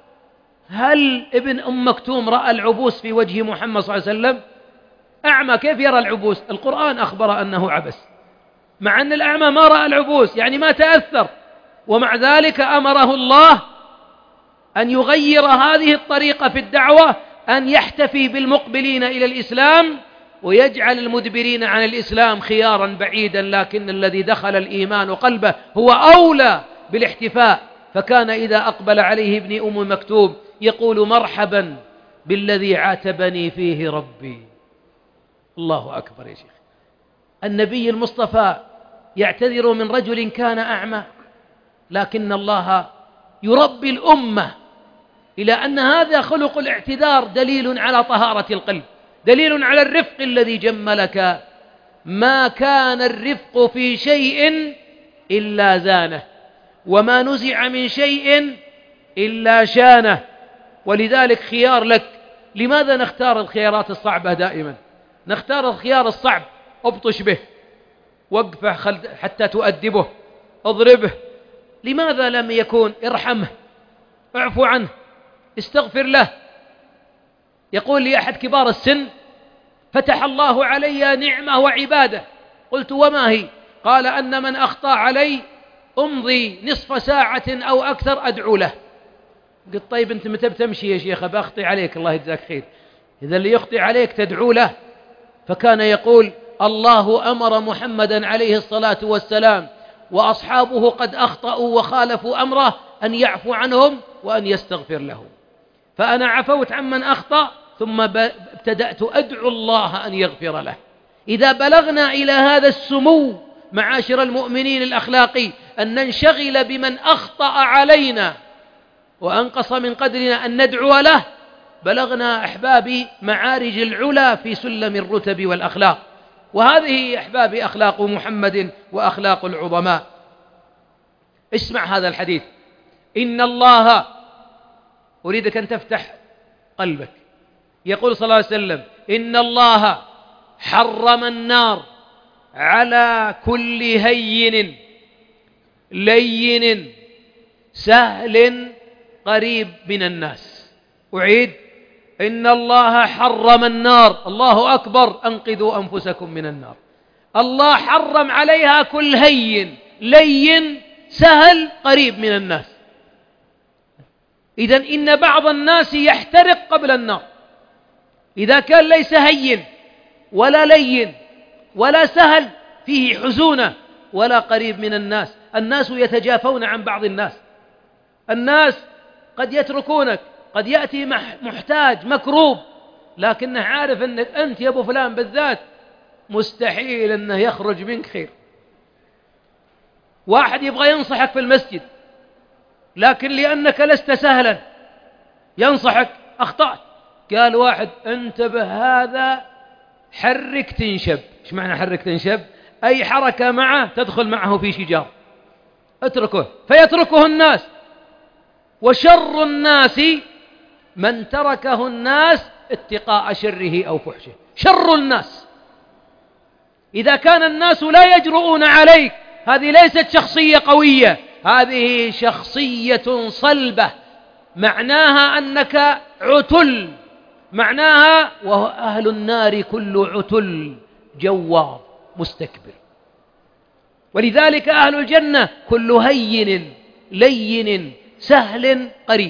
هل ابن أم مكتوم رأى العبوس في وجه محمد صلى الله عليه وسلم؟ أعمى كيف يرى العبوس؟ القرآن أخبر أنه عبس، مع أن الأعمى ما رأى العبوس، يعني ما تأثر، ومع ذلك أمره الله أن يغير هذه الطريقة في الدعوة، أن يحتفي بالمقبلين إلى الإسلام ويجعل المدبرين عن الإسلام خيارا بعيدا، لكن الذي دخل الإيمان قلبه هو أولى بالاحتفاء. فكان إذا أقبل عليه ابن أم مكتوم يقول مرحبا بالذي عاتبني فيه ربي. الله أكبر يا شيخ. النبي المصطفى يعتذر من رجل كان أعمى، لكن الله يربي الأمة إلى أن هذا خلق الاعتذار دليل على طهارة القلب، دليل على الرفق الذي جملك. ما كان الرفق في شيء إلا زانه، وما نزع من شيء إلا شانه. ولذلك خيار لك. لماذا نختار الخيارات الصعبة دائما؟ نختار الخيار الصعب، ابطش به، وقفه حتى تؤدبه، اضربه. لماذا لم يكون ارحمه، اعفو عنه، استغفر له؟ يقول لي أحد كبار السن: فتح الله علي نعمة وعبادة. قلت: وما هي؟ قال: أن من أخطأ علي أمضي نصف ساعة أو أكثر أدعو له. قلت: طيب أنت متى بتمشي يا شيخ؟ بأخطئ عليك، الله يجزاك خير. إذا اللي يخطئ عليك تدعو له. فكان يقول: الله أمر محمدا عليه الصلاة والسلام وأصحابه قد أخطأوا وخالفوا أمره أن يعفو عنهم وأن يستغفر لهم. فأنا عفوت عمن أخطأ، ثم ابتدأت أدعو الله أن يغفر له. إذا بلغنا إلى هذا السمو معاشر المؤمنين الأخلاقي، أن ننشغل بمن أخطأ علينا وأنقص من قدرنا أن ندعو له، بلغنا أحبابي معارج العلا في سلم الرتب والأخلاق. وهذه أحبابي أخلاق محمد وأخلاق العظماء. اسمع هذا الحديث: إن الله، أريدك أن تفتح قلبك، يقول صلى الله عليه وسلم: إن الله حرم النار على كل هين لين سهل قريب من الناس. أعيد: إن الله حرم النار، الله أكبر، أنقذوا أنفسكم من النار. الله حرم عليها كل هين لين سهل قريب من الناس. إذن إن بعض الناس يحترق قبل النار. إذا كان ليس هين ولا لين ولا سهل، فيه حزونة، ولا قريب من الناس. الناس يتجافون عن بعض الناس. الناس قد يتركونك، قد يأتي محتاج مكروب، لكنه عارف أنك أنت يا أبو فلان بالذات مستحيل أنه يخرج منك خير. واحد يبغى ينصحك في المسجد، لكن لأنك لست سهلا ينصحك، أخطأت. قال واحد: انتبه، هذا حرك تنشب. إيش معنى حرك تنشب؟ أي حركة معه تدخل معه في شجار، اتركه. فيتركه الناس. وشر الناس من تركه الناس اتقاء شره أو فحشه. شر الناس إذا كان الناس لا يجرؤون عليك، هذه ليست شخصية قوية، هذه شخصية صلبة، معناها أنك عتل، معناها وأهل النار كل عتل جوار مستكبر. ولذلك أهل الجنة كل هين لين سهل قريب.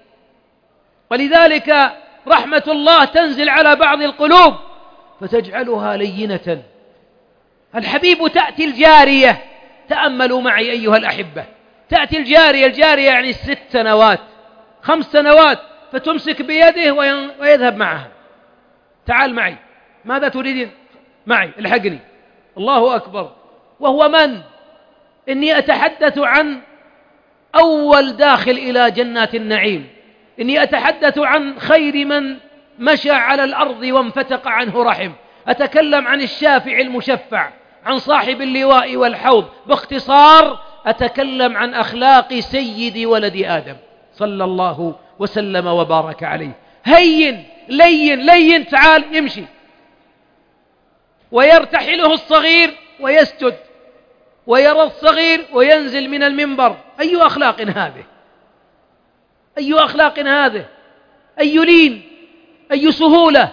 ولذلك رحمة الله تنزل على بعض القلوب فتجعلها لينة. الحبيب تأتي الجارية، تأملوا معي أيها الأحبة، تأتي الجارية يعني 6 سنوات 5 سنوات، فتمسك بيده ويذهب معها. تعال معي، ماذا تريدين؟ معي، الحقني. الله أكبر. وهو من؟ إني أتحدث عن أول داخل إلى جنات النعيم، إني أتحدث عن خير من مشى على الأرض وانفتق عنه رحم، أتكلم عن الشافع المشفع، عن صاحب اللواء والحوض. باختصار أتكلم عن أخلاق سيد ولد آدم صلى الله وسلم وبارك عليه. هين لين تعال يمشي، ويرتحله الصغير ويسجد، ويرى الصغير وينزل من المنبر. أي أخلاق هذه؟ أي أخلاق هذه؟ أي لين، أي سهولة.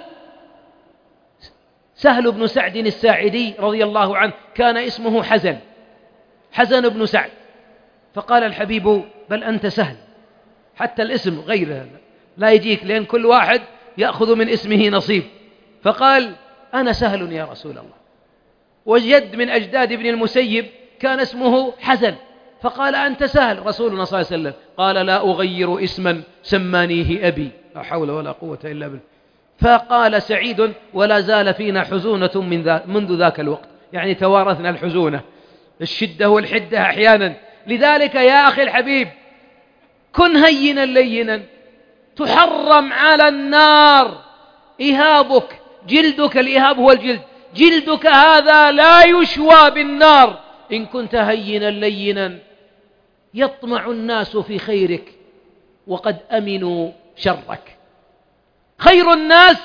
سهل بن سعد الساعدي رضي الله عنه كان اسمه حزن بن سعد. فقال الحبيب: بل أنت سهل، حتى الاسم غير لا يجيك، لأن كل واحد يأخذ من اسمه نصيب. فقال: أنا سهل يا رسول الله. وجد من أجداد ابن المسيب كان اسمه حزن، فقال: أنت سهل. رسولنا صلى الله عليه وسلم قال: لا أغير اسما سمانيه أبي، لا حول ولا قوة إلا بالله. فقال سعيد: ولا زال فينا حزونة منذ ذاك الوقت، يعني توارثنا الحزونة، الشدة والحدة أحيانا. لذلك يا أخي الحبيب، كن هينا لينا، تحرم على النار إهابك، جلدك، الإهاب هو الجلد، جلدك هذا لا يشوى بالنار إن كنت هينا لينا. يطمع الناس في خيرك وقد أمنوا شرك. خير الناس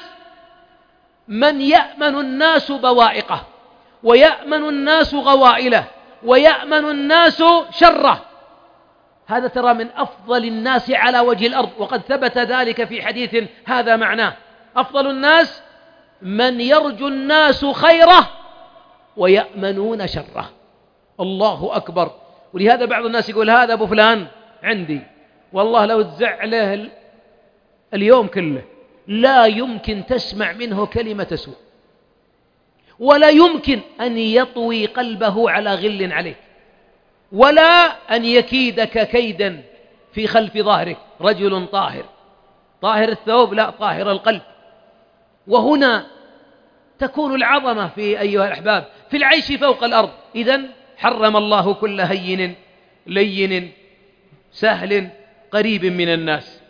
من يأمن الناس بوائقه، ويأمن الناس غوائله، ويأمن الناس شره. هذا ترى من أفضل الناس على وجه الأرض، وقد ثبت ذلك في حديث هذا معناه. أفضل الناس من يرجو الناس خيره ويأمنون شره. الله أكبر. ولهذا بعض الناس يقول هذا أبو فلان عندي، والله لو تزعله اليوم كله لا يمكن تسمع منه كلمة سوء، ولا يمكن أن يطوي قلبه على غل عليك، ولا أن يكيدك كيدا في خلف ظهرك. رجل طاهر، طاهر الثوب لا، طاهر القلب. وهنا تكون العظمة في أيها الأحباب في العيش فوق الأرض. إذن حرم الله كل هين لين سهل قريب من الناس.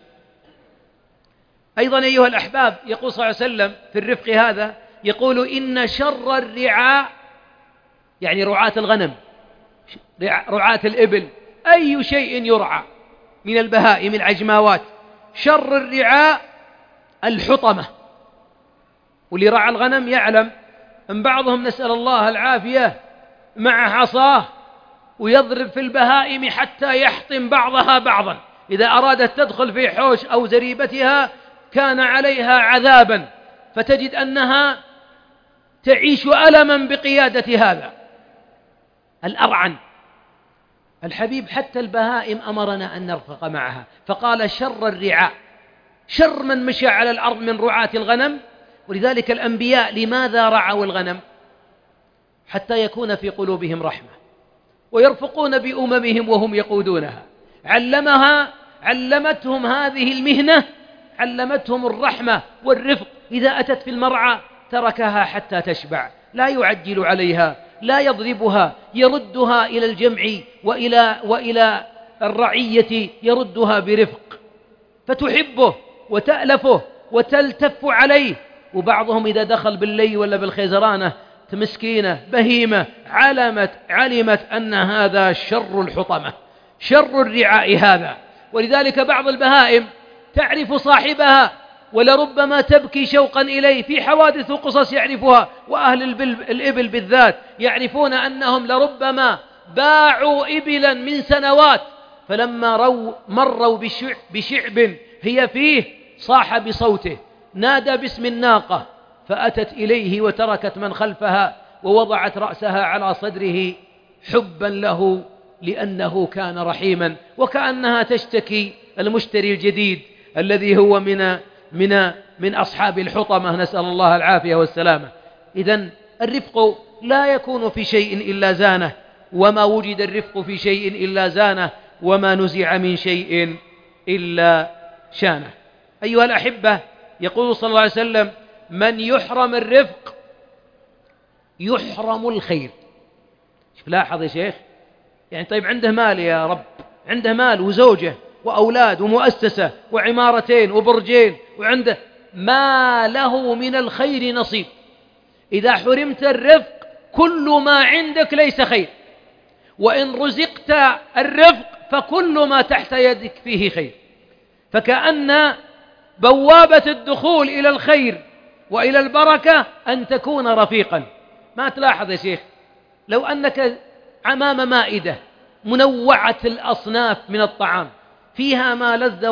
أيضا أيها الأحباب يقول صلى الله عليه وسلم في الرفق هذا، يقول إن شر الرعاء، يعني رعاة الغنم، رعاة الإبل، أي شيء يرعى من البهائم العجماوات، شر الرعاء الحطمة. واللي رعى الغنم يعلم أن بعضهم نسأل الله العافية مع عصاه ويضرب في البهائم حتى يحطم بعضها بعضا. إذا أرادت تدخل في حوش أو زريبتها كان عليها عذابا، فتجد أنها تعيش ألما بقيادة هذا الأرعن. الحبيب حتى البهائم أمرنا أن نرفق معها، فقال شر الرعاء، شر من مشى على الأرض من رعاة الغنم. ولذلك الأنبياء لماذا رعوا الغنم؟ حتى يكون في قلوبهم رحمة ويرفقون بأممهم وهم يقودونها. علمتهم هذه المهنة، علمتهم الرحمة والرفق. إذا أتت في المرعى تركها حتى تشبع، لا يعجل عليها، لا يضربها، يردها إلى الجمع وإلى الرعية، يردها برفق، فتحبه وتألفه وتلتف عليه. وبعضهم إذا دخل بالليل ولا بالخيزرانة مسكينة بهيمة علمت أن هذا شر الحطمة، شر الرعاء هذا. ولذلك بعض البهائم تعرف صاحبها ولربما تبكي شوقا إليه، في حوادث وقصص يعرفها. وأهل الإبل بالذات يعرفون أنهم لربما باعوا إبلا من سنوات، فلما مروا بشعب هي فيه صاح بصوته، نادى باسم الناقة، فأتت إليه وتركت من خلفها ووضعت رأسها على صدره حبا له لأنه كان رحيما، وكأنها تشتكي المشتري الجديد الذي هو من أصحاب الحطمة، نسأل الله العافية والسلامة. إذن الرفق لا يكون في شيء إلا زانه، وما وجد الرفق في شيء إلا زانه، وما نزع من شيء إلا شانه. أيها الأحبة، يقول صلى الله عليه وسلم من يحرم الرفق يحرم الخير. شوف لاحظ يا شيخ، يعني طيب عنده مال يا رب، عنده مال وزوجة وأولاد ومؤسسة وعمارتين وبرجين، وعنده ما له من الخير نصيب. إذا حرمت الرفق كل ما عندك ليس خير، وإن رزقت الرفق فكل ما تحت يدك فيه خير. فكأن بوابة الدخول إلى الخير وإلى البركة أن تكون رفيقا. ما تلاحظ يا شيخ لو أنك أمام مائدة منوعة الأصناف من الطعام، فيها ما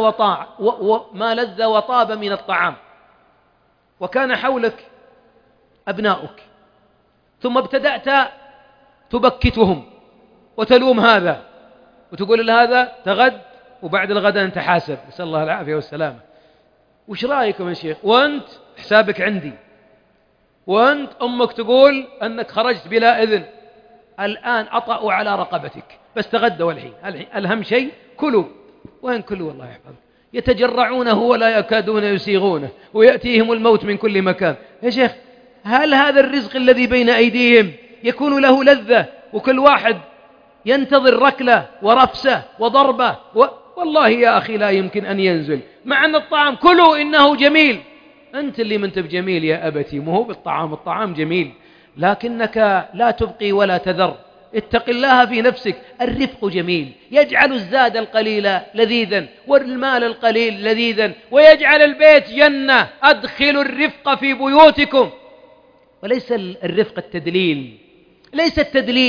لذ وطاب من الطعام، وكان حولك أبناؤك، ثم ابتدأت تبكتهم وتلوم هذا وتقول لهذا تغد وبعد الغد أنت حاسب، نسأل الله العافية والسلامة. وش رأيكم يا شيخ؟ وأنت حسابك عندي، وأنت أمك تقول أنك خرجت بلا إذن، الآن أطأوا على رقبتك، بس تغدوا الحين الهم شيء كلوا. وين كلوا؟ الله يحفظك. يتجرعونه ولا يكادون يسيغونه ويأتيهم الموت من كل مكان. يا شيخ هل هذا الرزق الذي بين أيديهم يكون له لذة وكل واحد ينتظر ركلة ورفسة وضربة والله يا أخي لا يمكن أن ينزل، مع أن الطعام كلوا إنه جميل. أنت اللي منت بجميل يا أبتي، مو بالطعام، الطعام جميل لكنك لا تبقي ولا تذر. اتق الله في نفسك. الرفق جميل، يجعل الزاد القليل لذيذا والمال القليل لذيذا، ويجعل البيت جنة. أدخلوا الرفق في بيوتكم. وليس الرفق التدليل، ليس التدليل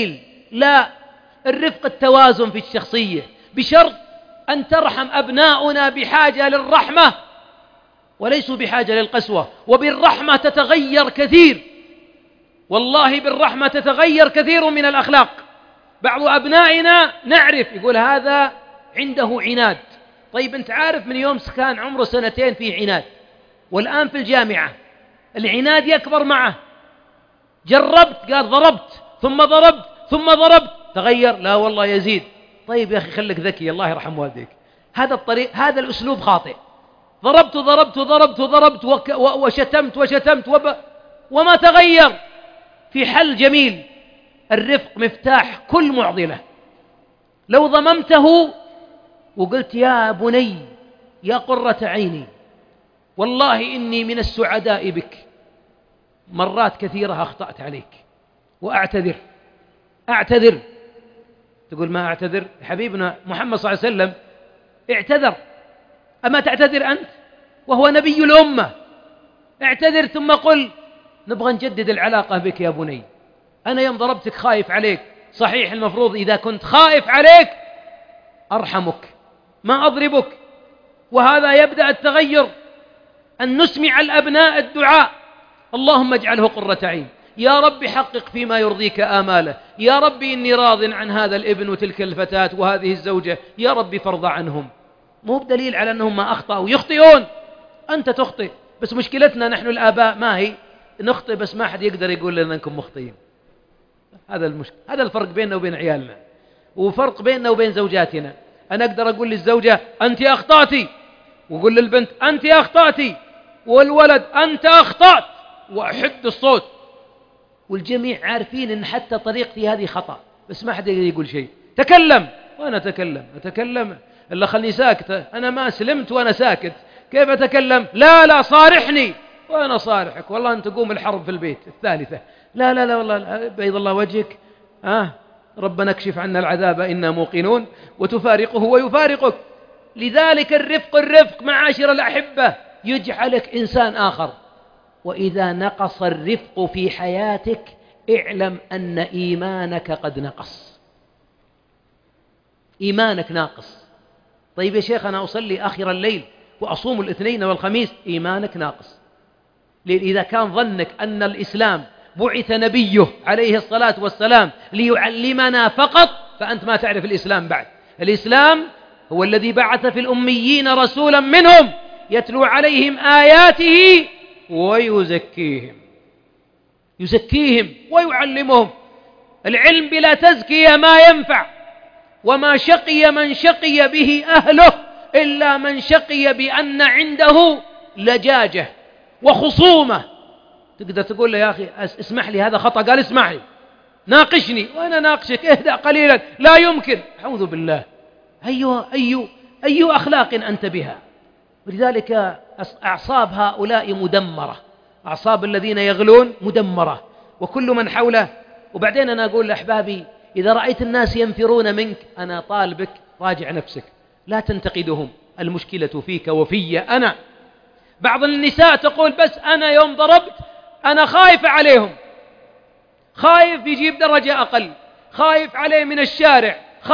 لا، الرفق التوازن في الشخصية، بشرط أن ترحم أبناؤنا بحاجة للرحمة وليسوا بحاجة للقسوة. وبالرحمة تتغير كثير، والله بالرحمة تتغير كثير من الأخلاق. بعض أبنائنا نعرف يقول هذا عنده عناد. طيب أنت عارف من يوم كان عمره 2 فيه عناد، والآن في الجامعة العناد يكبر معه. جربت؟ قال ضربت ثم ضربت ثم ضربت، تغير؟ لا والله يزيد. طيب يا أخي خلك ذكي، الله يرحم والديك. هذا الطريق، هذا الأسلوب خاطئ. ضربت ضربت ضربت ضربت وشتمت وشتمت وما تغير. في حل جميل، الرفق مفتاح كل معضلة. لو ضممته وقلت يا بني يا قرة عيني والله إني من السعداء بك، مرات كثيرة أخطأت عليك وأعتذر. تقول ما أعتذر؟ حبيبنا محمد صلى الله عليه وسلم اعتذر، أما تعتذر أنت وهو نبي الأمة؟ اعتذر ثم قل نبغى نجدد العلاقة بك يا بني، أنا يوم ضربتك خايف عليك. صحيح المفروض إذا كنت خايف عليك أرحمك ما أضربك. وهذا يبدأ التغير، أن نسمع الأبناء الدعاء: اللهم اجعله قرة عين، يا رب حقق فيما يرضيك آماله، يا رب إني راض عن هذا الابن وتلك الفتاة وهذه الزوجة، يا رب فارض عنهم. مو بدليل على أنهم ما أخطأوا، يخطئون، أنت تخطئ. بس مشكلتنا نحن الآباء ما هي؟ نخطئ بس ما حد يقدر يقول لنا أنكم مخطئين. هذا المشكلة، هذا الفرق بيننا وبين عيالنا، وفرق بيننا وبين زوجاتنا. أنا أقدر أقول للزوجة أنت أخطأتي، وأقول للبنت أنت أخطأتي، والولد أنت أخطأت، وأحد الصوت، والجميع عارفين أن حتى طريقتي هذه خطأ، بس ما حد يقول شيء. تكلم وأنا أتكلم إلا خلني ساكتة، أنا ما سلمت وأنا ساكت، كيف أتكلم؟ لا صارحني وأنا صارحك، والله أن تقوم الحرب في البيت. الثالثة لا والله بيض الله وجهك، ربنا اكشف عنا العذاب إنا موقنون، وتفارقه ويفارقك. لذلك الرفق معاشر الأحبة يجعلك إنسان آخر. وإذا نقص الرفق في حياتك اعلم أن إيمانك قد نقص، إيمانك ناقص. طيب يا شيخ أنا أصلي آخر الليل وأصوم الاثنين والخميس، إيمانك ناقص. إذا كان ظنك أن الإسلام بعث نبيه عليه الصلاة والسلام ليعلمنا فقط، فأنت ما تعرف الإسلام بعد. الإسلام هو الذي بعث في الأميين رسولا منهم يتلو عليهم آياته ويزكيهم ويعلمهم. العلم بلا تزكية ما ينفع، وما شقي من شقي به أهله إلا من شقي بأن عنده لجاجة وخصومة. تقدر تقول له يا أخي اسمح لي هذا خطأ، قال اسمح لي ناقشني وأنا ناقشك، اهدأ قليلا، لا يمكن. أعوذ بالله، أي أخلاق أنت بها؟ ولذلك أعصاب هؤلاء مدمرة، أعصاب الذين يغلون مدمرة، وكل من حوله. وبعدين أنا أقول لأحبابي إذا رأيت الناس ينفرون منك، أنا طالبك راجع نفسك، لا تنتقدهم، المشكلة فيك وفي أنا. بعض النساء تقول بس أنا يوم ضربت أنا خايفة عليهم، خايف يجيب درجة أقل، خايف عليه من الشارع،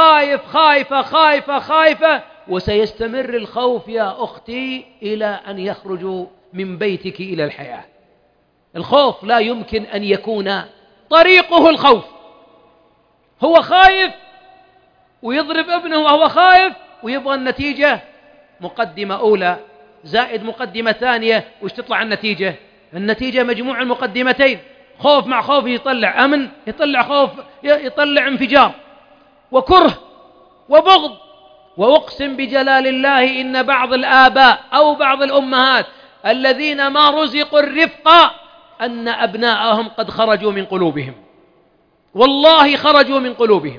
خايفة، وسيستمر الخوف يا أختي إلى أن يخرجوا من بيتك إلى الحياة. الخوف لا يمكن أن يكون طريقه الخوف. هو خايف ويضرب ابنه وهو خايف، ويبغى النتيجة مقدمة أولى زائد مقدمة ثانية، وش تطلع النتيجة؟ النتيجة مجموع المقدمتين، خوف مع خوف يطلع أمن، يطلع خوف يطلع انفجار وكره وبغض. وأقسم بجلال الله إن بعض الآباء أو بعض الأمهات الذين ما رزقوا الرفق أن أبناءهم قد خرجوا من قلوبهم، والله خرجوا من قلوبهم.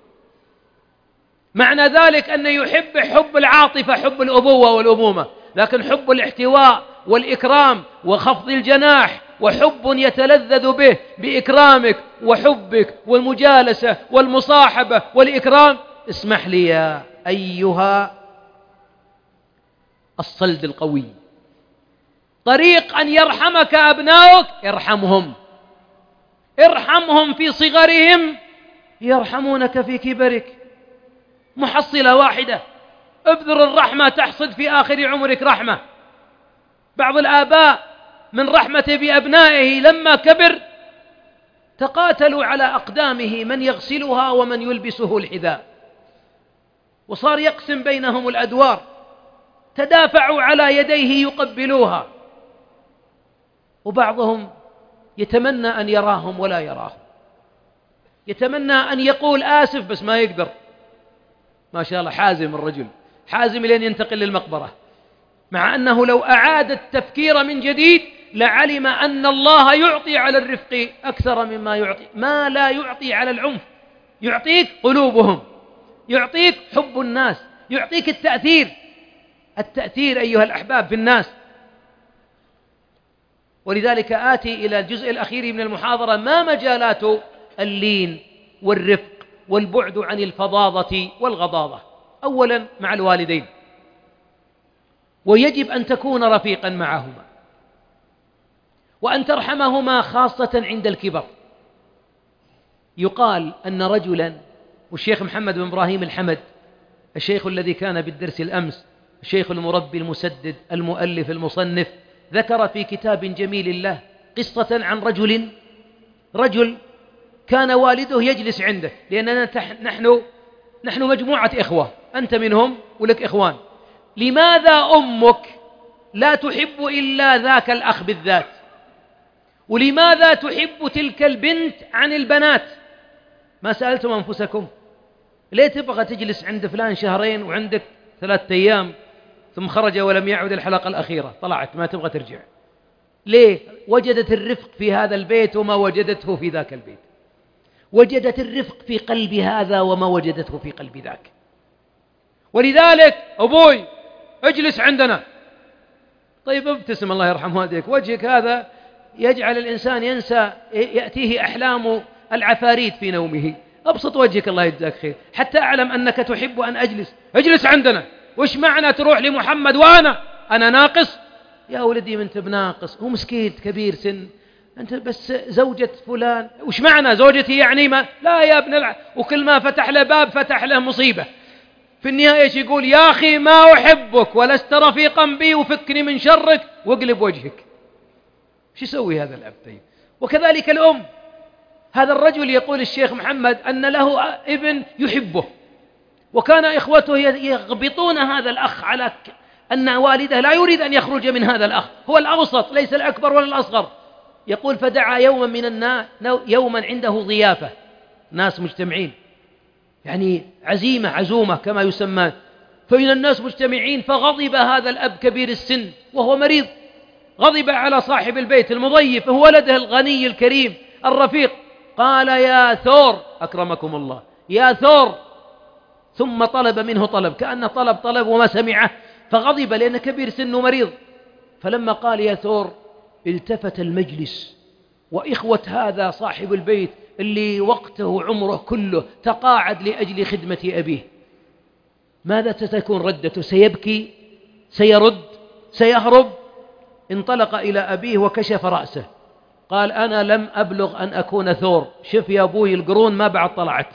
معنى ذلك أن يحب حب العاطفة، حب الأبوة والأمومة، لكن حب الاحتواء والإكرام وخفض الجناح، وحب يتلذذ به بإكرامك وحبك والمجالسة والمصاحبة والإكرام. اسمح لي يا أيها الصلد القوي، طريق أن يرحمك أبناؤك ارحمهم في صغرهم يرحمونك في كبرك. محصلة واحدة، ابذر الرحمة تحصد في آخر عمرك رحمة. بعض الآباء من رحمته بأبنائه لما كبر تقاتلوا على أقدامه، من يغسلها ومن يلبسه الحذاء، وصار يقسم بينهم الأدوار، تدافعوا على يديه يقبلوها، وبعضهم يتمنى أن يراهم ولا يراهم، يتمنى أن يقول آسف بس ما يقدر. ما شاء الله حازم الرجل، حازم لين ينتقل للمقبرة، مع أنه لو أعاد التفكير من جديد لعلم أن الله يعطي على الرفق أكثر مما يعطي، ما لا يعطي على العنف. يعطيك قلوبهم، يعطيك حب الناس، يعطيك التأثير أيها الأحباب في الناس. ولذلك آتي إلى الجزء الأخير من المحاضرة: ما مجالات اللين والرفق والبعد عن الفظاظة والغضاضة؟ أولا مع الوالدين، ويجب أن تكون رفيقا معهما، وأن ترحمهما خاصة عند الكبر. يقال أن رجلا، والشيخ محمد بن إبراهيم الحمد، الشيخ الذي كان بالدرس الأمس، الشيخ المربي المسدد المؤلف المصنف، ذكر في كتاب جميل له قصة عن رجل كان والده يجلس عنده، لأننا نحن مجموعة إخوة، أنت منهم ولك إخوان. لماذا أمك لا تحب إلا ذاك الأخ بالذات؟ ولماذا تحب تلك البنت عن البنات؟ ما سألتم أنفسكم ليه تبغى تجلس عند فلان شهرين وعندك 3 أيام ثم خرج ولم يعد الحلقة الأخيرة، طلعت ما تبغى ترجع؟ ليه؟ وجدت الرفق في هذا البيت وما وجدته في ذاك البيت، وجدت الرفق في قلب هذا وما وجدته في قلب ذاك. ولذلك أبوي اجلس عندنا. طيب ابتسم الله يرحم والديك، وجهك هذا يجعل الإنسان ينسى، يأتيه أحلام العفاريت في نومه. أبسط وجهك الله يجزاك خير حتى أعلم أنك تحب أن أجلس عندنا. وش معنى تروح لمحمد وأنا ناقص؟ يا ولدي من أنت بناقص، هو مسكين كبير سن، أنت بس زوجة فلان. وش معنى زوجتي يعني ما؟ لا يا ابن وكل ما فتح له باب فتح له مصيبة. في النهاية ايش يقول؟ يا أخي ما أحبك ولست رفيقا بي وفكني من شرك واقلب وجهك. شو يسوي هذا الأب؟ طيب وكذلك الأم. هذا الرجل يقول الشيخ محمد أن له ابن يحبه، وكان إخوته يغبطون هذا الأخ على أن والده لا يريد أن يخرج من هذا الأخ، هو الأوسط ليس الأكبر ولا الأصغر. يقول فدعا يوما عنده ضيافة، ناس مجتمعين، يعني عزومة كما يسمى، فإن الناس مجتمعين، فغضب هذا الأب كبير السن وهو مريض، غضب على صاحب البيت المضيف هو ولده الغني الكريم الرفيق، قال يا ثور أكرمكم الله يا ثور، ثم طلب منه طلب كأن طلب وما سمعه، فغضب لأن كبير سنه مريض. فلما قال يا ثور التفت المجلس، وإخوة هذا صاحب البيت اللي وقته عمره كله تقاعد لأجل خدمة أبيه، ماذا ستكون ردته؟ سيبكي؟ سيرد؟ سيهرب؟ انطلق إلى أبيه وكشف رأسه، قال أنا لم أبلغ أن أكون ثور، شوف يا أبوي القرون ما بعد طلعت،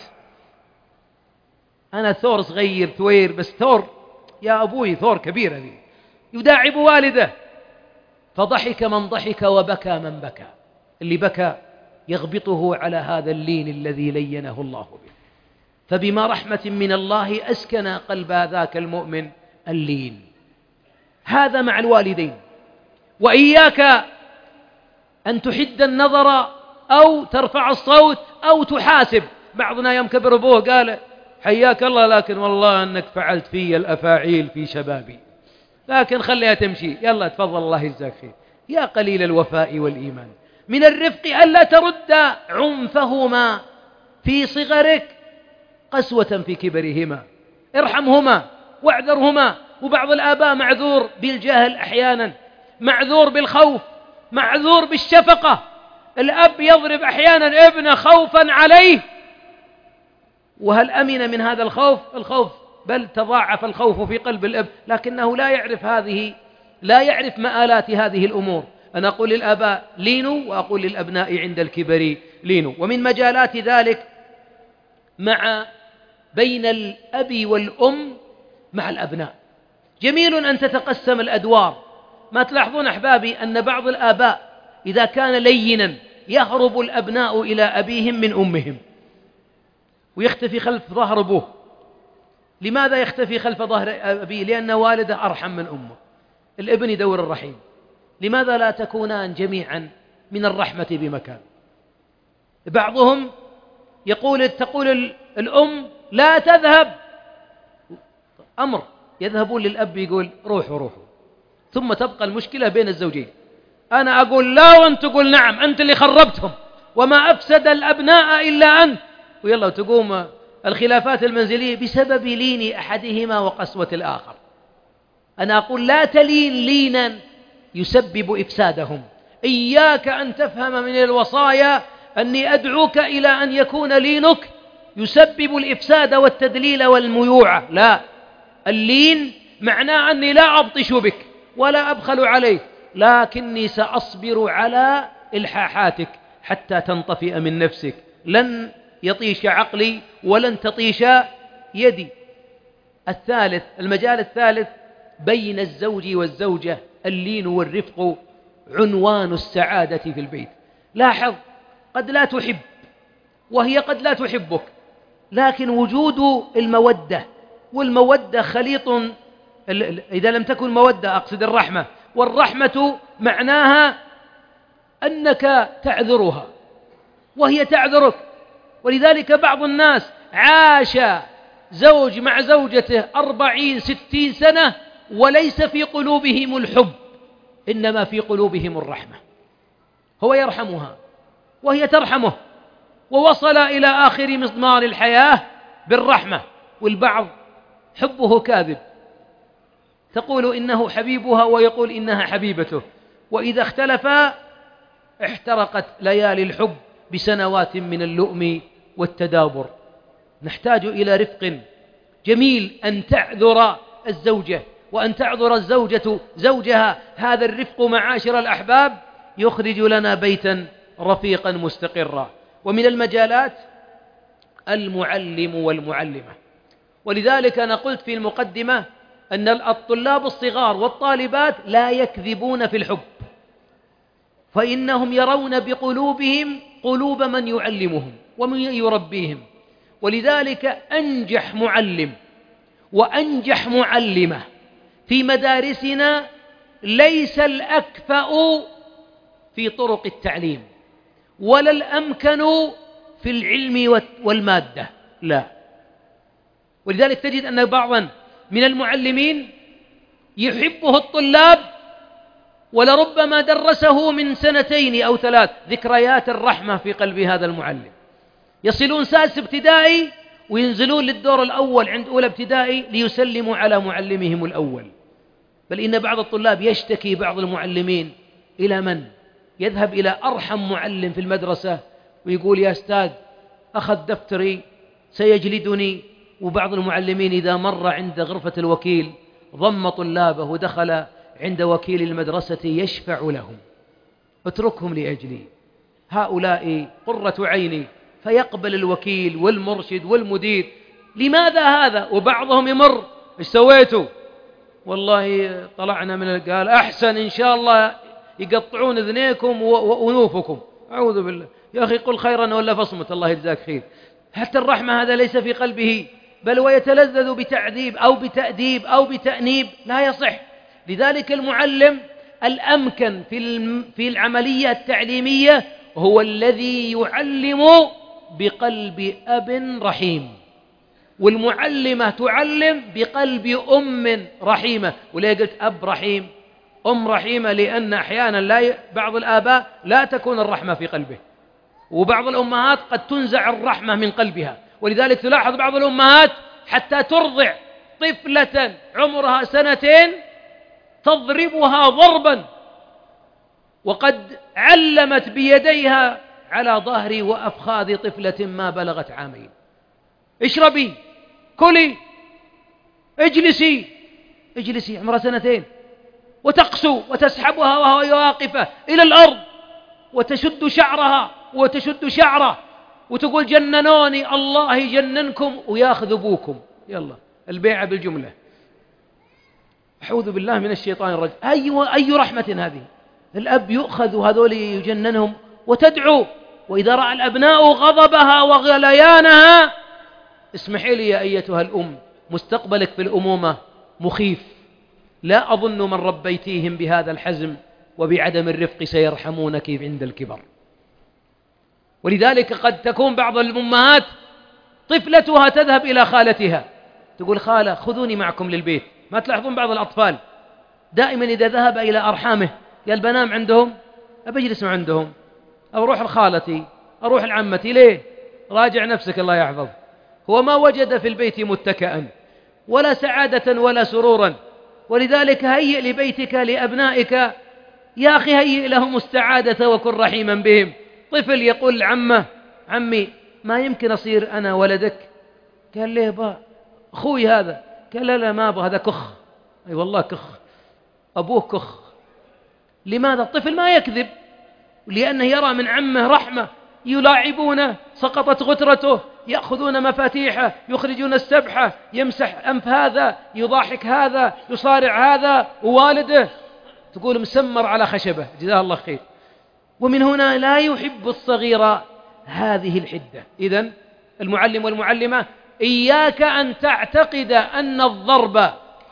أنا ثور صغير ثوير، بس ثور يا أبوي ثور كبير هذه. يداعب والده، فضحك من ضحك وبكى من بكى. اللي بكى يغبطه على هذا اللين الذي لينه الله به. فبما رحمة من الله أسكن قلب ذاك المؤمن اللين. هذا مع الوالدين. وإياك أن تحد النظر أو ترفع الصوت أو تحاسب. بعضنا يوم كبر أبوه قال حياك الله، لكن والله أنك فعلت في الأفاعيل في شبابي، لكن خليها تمشي، يلا تفضل الله يجزاك خير. يا قليل الوفاء والإيمان. من الرفق ألا ترد عنفهما في صغرك قسوة في كبرهما، ارحمهما واعذرهما. وبعض الآباء معذور بالجهل أحيانا، معذور بالخوف، معذور بالشفقة. الأب يضرب أحيانا ابنه خوفا عليه، وهل أمن من هذا الخوف بل تضاعف الخوف في قلب الأب، لكنه لا يعرف مآلات هذه الأمور. أنا أقول للآباء لينوا، وأقول للأبناء عند الكبر لينوا. ومن مجالات ذلك بين الأب والأم مع الأبناء. جميل أن تتقسم الأدوار. ما تلاحظون أحبابي أن بعض الآباء إذا كان لينا يهرب الأبناء إلى أبيهم من أمهم ويختفي خلف ظهر أبوه. لماذا يختفي خلف ظهر أبيه؟ لأن والده أرحم من أمه. الابن يدور الرحيم. لماذا لا تكونان جميعا من الرحمة بمكان؟ بعضهم تقول الأم لا تذهب، أمر يذهبون للأب يقول روحوا، ثم تبقى المشكلة بين الزوجين. أنا أقول لا وأنت تقول نعم، أنت اللي خربتهم، وما أفسد الأبناء إلا أنت، ويلا تقوم الخلافات المنزلية بسبب لين أحدهما وقسوة الآخر. أنا أقول لا تلين لينا يسبب إفسادهم. إياك أن تفهم من الوصايا أني أدعوك إلى أن يكون لينك يسبب الإفساد والتدليل والميوعة. لا، اللين معناه أني لا أبطش بك ولا أبخل عليك، لكني سأصبر على إلحاحاتك حتى تنطفئ من نفسك. لن يطيش عقلي ولن تطيش يدي. المجال الثالث بين الزوج والزوجة اللين والرفق عنوان السعادة في البيت. لاحظ، قد لا تحب وهي قد لا تحبك، لكن وجود المودة، والمودة خليط، إذا لم تكن مودة أقصد الرحمة، والرحمة معناها أنك تعذرها وهي تعذرك. ولذلك بعض الناس عاش زوج مع زوجته 40-60 سنة وليس في قلوبهم الحب، إنما في قلوبهم الرحمة. هو يرحمها وهي ترحمه، ووصل إلى آخر مضمار الحياة بالرحمة. والبعض حبه كاذب، تقول إنه حبيبها ويقول إنها حبيبته، وإذا اختلفا احترقت ليالي الحب بسنوات من اللؤم والتدابر. نحتاج إلى رفق. جميل أن تعذر الزوجة وأن تعذر الزوجة زوجها. هذا الرفق معاشر الأحباب يخرج لنا بيتا رفيقا مستقرا. ومن المجالات المعلم والمعلمة. ولذلك أنا قلت في المقدمة أن الطلاب الصغار والطالبات لا يكذبون في الحب، فإنهم يرون بقلوبهم قلوب من يعلمهم ومن يربيهم. ولذلك أنجح معلم وأنجح معلمة في مدارسنا ليس الأكفأ في طرق التعليم ولا الأمكن في العلم والمادة، لا. ولذلك تجد أن بعضا من المعلمين يحبه الطلاب ولربما درسه من 2 أو 3. ذكريات الرحمة في قلب هذا المعلم. يصلون سادس ابتدائي وينزلون للدور الأول عند أولى ابتدائي ليسلموا على معلمهم الأول. بل إن بعض الطلاب يشتكي بعض المعلمين إلى من؟ يذهب إلى أرحم معلم في المدرسة ويقول يا أستاذ أخذ دفتري سيجلدني. وبعض المعلمين إذا مر عند غرفة الوكيل ضم طلابه ودخل عند وكيل المدرسة يشفع لهم: اتركهم لأجلي، هؤلاء قرة عيني. فيقبل الوكيل والمرشد والمدير. لماذا هذا؟ وبعضهم يمر: ايش سويتوا؟ والله طلعنا من قال أحسن إن شاء الله يقطعون أذنيكم وأنوفكم. أعوذ بالله. يا أخي قل خيرا ولا فصمت، الله يجزاك خير. حتى الرحمة هذا ليس في قلبه، بل ويتلذذ بتعذيب أو بتأديب أو بتأنيب، لا يصح. لذلك المعلم الأمكن في العملية التعليمية هو الذي يعلم بقلب أب رحيم، والمعلمة تعلم بقلب أم رحيمة. وليه قلت أب رحيم أم رحيمة؟ لأن أحيانا بعض الآباء لا تكون الرحمة في قلبه، وبعض الأمهات قد تنزع الرحمة من قلبها. ولذلك تلاحظ بعض الأمهات حتى ترضع طفلة عمرها 2 تضربها ضربا، وقد علمت بيديها على ظهر وأفخاذ طفلة ما بلغت 2 عام: اشربي، كلي، اجلسي عمرها 2، وتقسو وتسحبها وهي واقفة إلى الأرض وتشد شعرها وتشد شعره. وتقول جننوني، الله يجننكم وياخذ أبوكم، يلا البيعة بالجملة. أعوذ بالله من الشيطان الرجيم. أي رحمة هذه؟ الأب يؤخذ وهذول يجننهم وتدعو، وإذا رأى الأبناء غضبها وغليانها، اسمحي لي يا أيتها الأم، مستقبلك في الأمومة مخيف، لا أظن من ربيتيهم بهذا الحزم وبعدم الرفق سيرحمونك عند الكبر. ولذلك قد تكون بعض الأمهات طفلتها تذهب إلى خالتها تقول خالة خذوني معكم للبيت. ما تلاحظون بعض الأطفال دائما إذا ذهب إلى أرحامه قال بنام عندهم، أبي أجلس عندهم، أو أروح لخالتي، أروح لعمتي. ليه؟ راجع نفسك الله يحفظ. هو ما وجد في البيت متكئا ولا سعادة ولا سرورا. ولذلك هيئ لبيتك لأبنائك يا أخي، هيئ لهم السعادة وكن رحيما بهم. طفل يقول لعمه عمي ما يمكن أصير أنا ولدك. قال ليه با أخوي هذا؟ قال لا ما أبغى، هذا كخ. أي والله كخ، أبوه كخ. لماذا؟ الطفل ما يكذب، لأنه يرى من عمه رحمة، يلاعبونه، سقطت غترته، يأخذون مفاتيحه، يخرجون السبحة، يمسح أنف هذا، يضاحك هذا، يصارع هذا، ووالده تقول مسمر على خشبة، جزاه الله خير. ومن هنا لا يحب الصغير هذه الحدة. إذن المعلم والمعلمة إياك أن تعتقد أن الضرب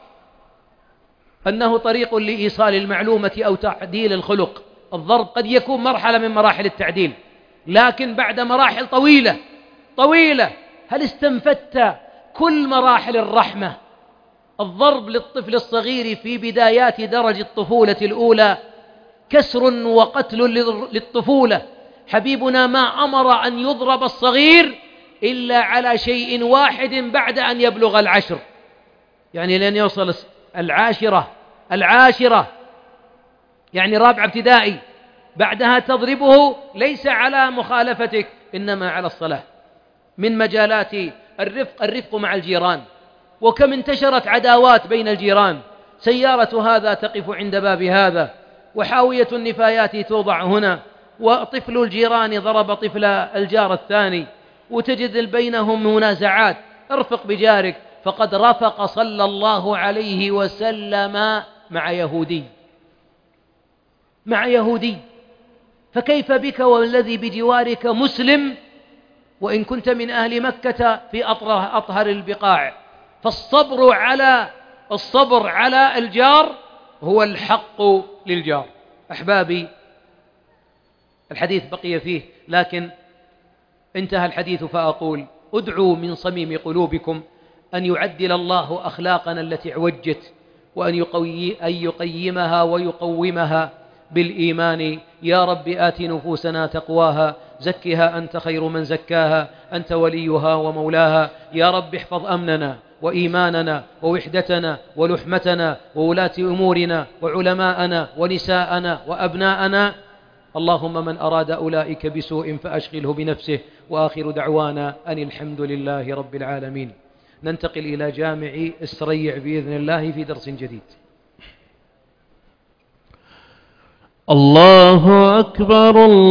أنه طريق لإيصال المعلومة أو تعديل الخلق. الضرب قد يكون مرحلة من مراحل التعديل، لكن بعد مراحل طويلة هل استنفدت كل مراحل الرحمة؟ الضرب للطفل الصغير في بدايات درج الطفولة الأولى كسر وقتل للطفولة. حبيبنا ما أمر أن يضرب الصغير إلا على شيء واحد بعد أن يبلغ 10، يعني لن يوصل 10 يعني 4 ابتدائي، بعدها تضربه ليس على مخالفتك إنما على الصلاة. من مجالات الرفق مع الجيران، وكم انتشرت عداوات بين الجيران، سيارة هذا تقف عند باب هذا، وحاوية النفايات توضع هنا، وطفل الجيران ضرب طفل الجار الثاني، وتجد بينهم منازعات. ارفق بجارك، فقد رفق صلى الله عليه وسلم مع يهودي، فكيف بك والذي بجوارك مسلم وإن كنت من أهل مكة في أطهر البقاع؟ فالصبر على الجار هو الحق للجار. أحبابي، الحديث بقي فيه، لكن انتهى الحديث فأقول ادعوا من صميم قلوبكم أن يعدل الله أخلاقنا التي اعوجت، وأن يقيمها ويقومها بالإيمان. يا رب آت نفوسنا تقواها، زكها أنت خير من زكاها، أنت وليها ومولاها. يا رب احفظ أمننا وإيماننا ووحدتنا ولحمتنا وولاة أمورنا وعلماءنا ونساءنا وأبناءنا. اللهم من أراد أولئك بسوء فأشغله بنفسه. وآخر دعوانا أن الحمد لله رب العالمين. ننتقل إلى جامع السريع بإذن الله في درس جديد. الله أكبر.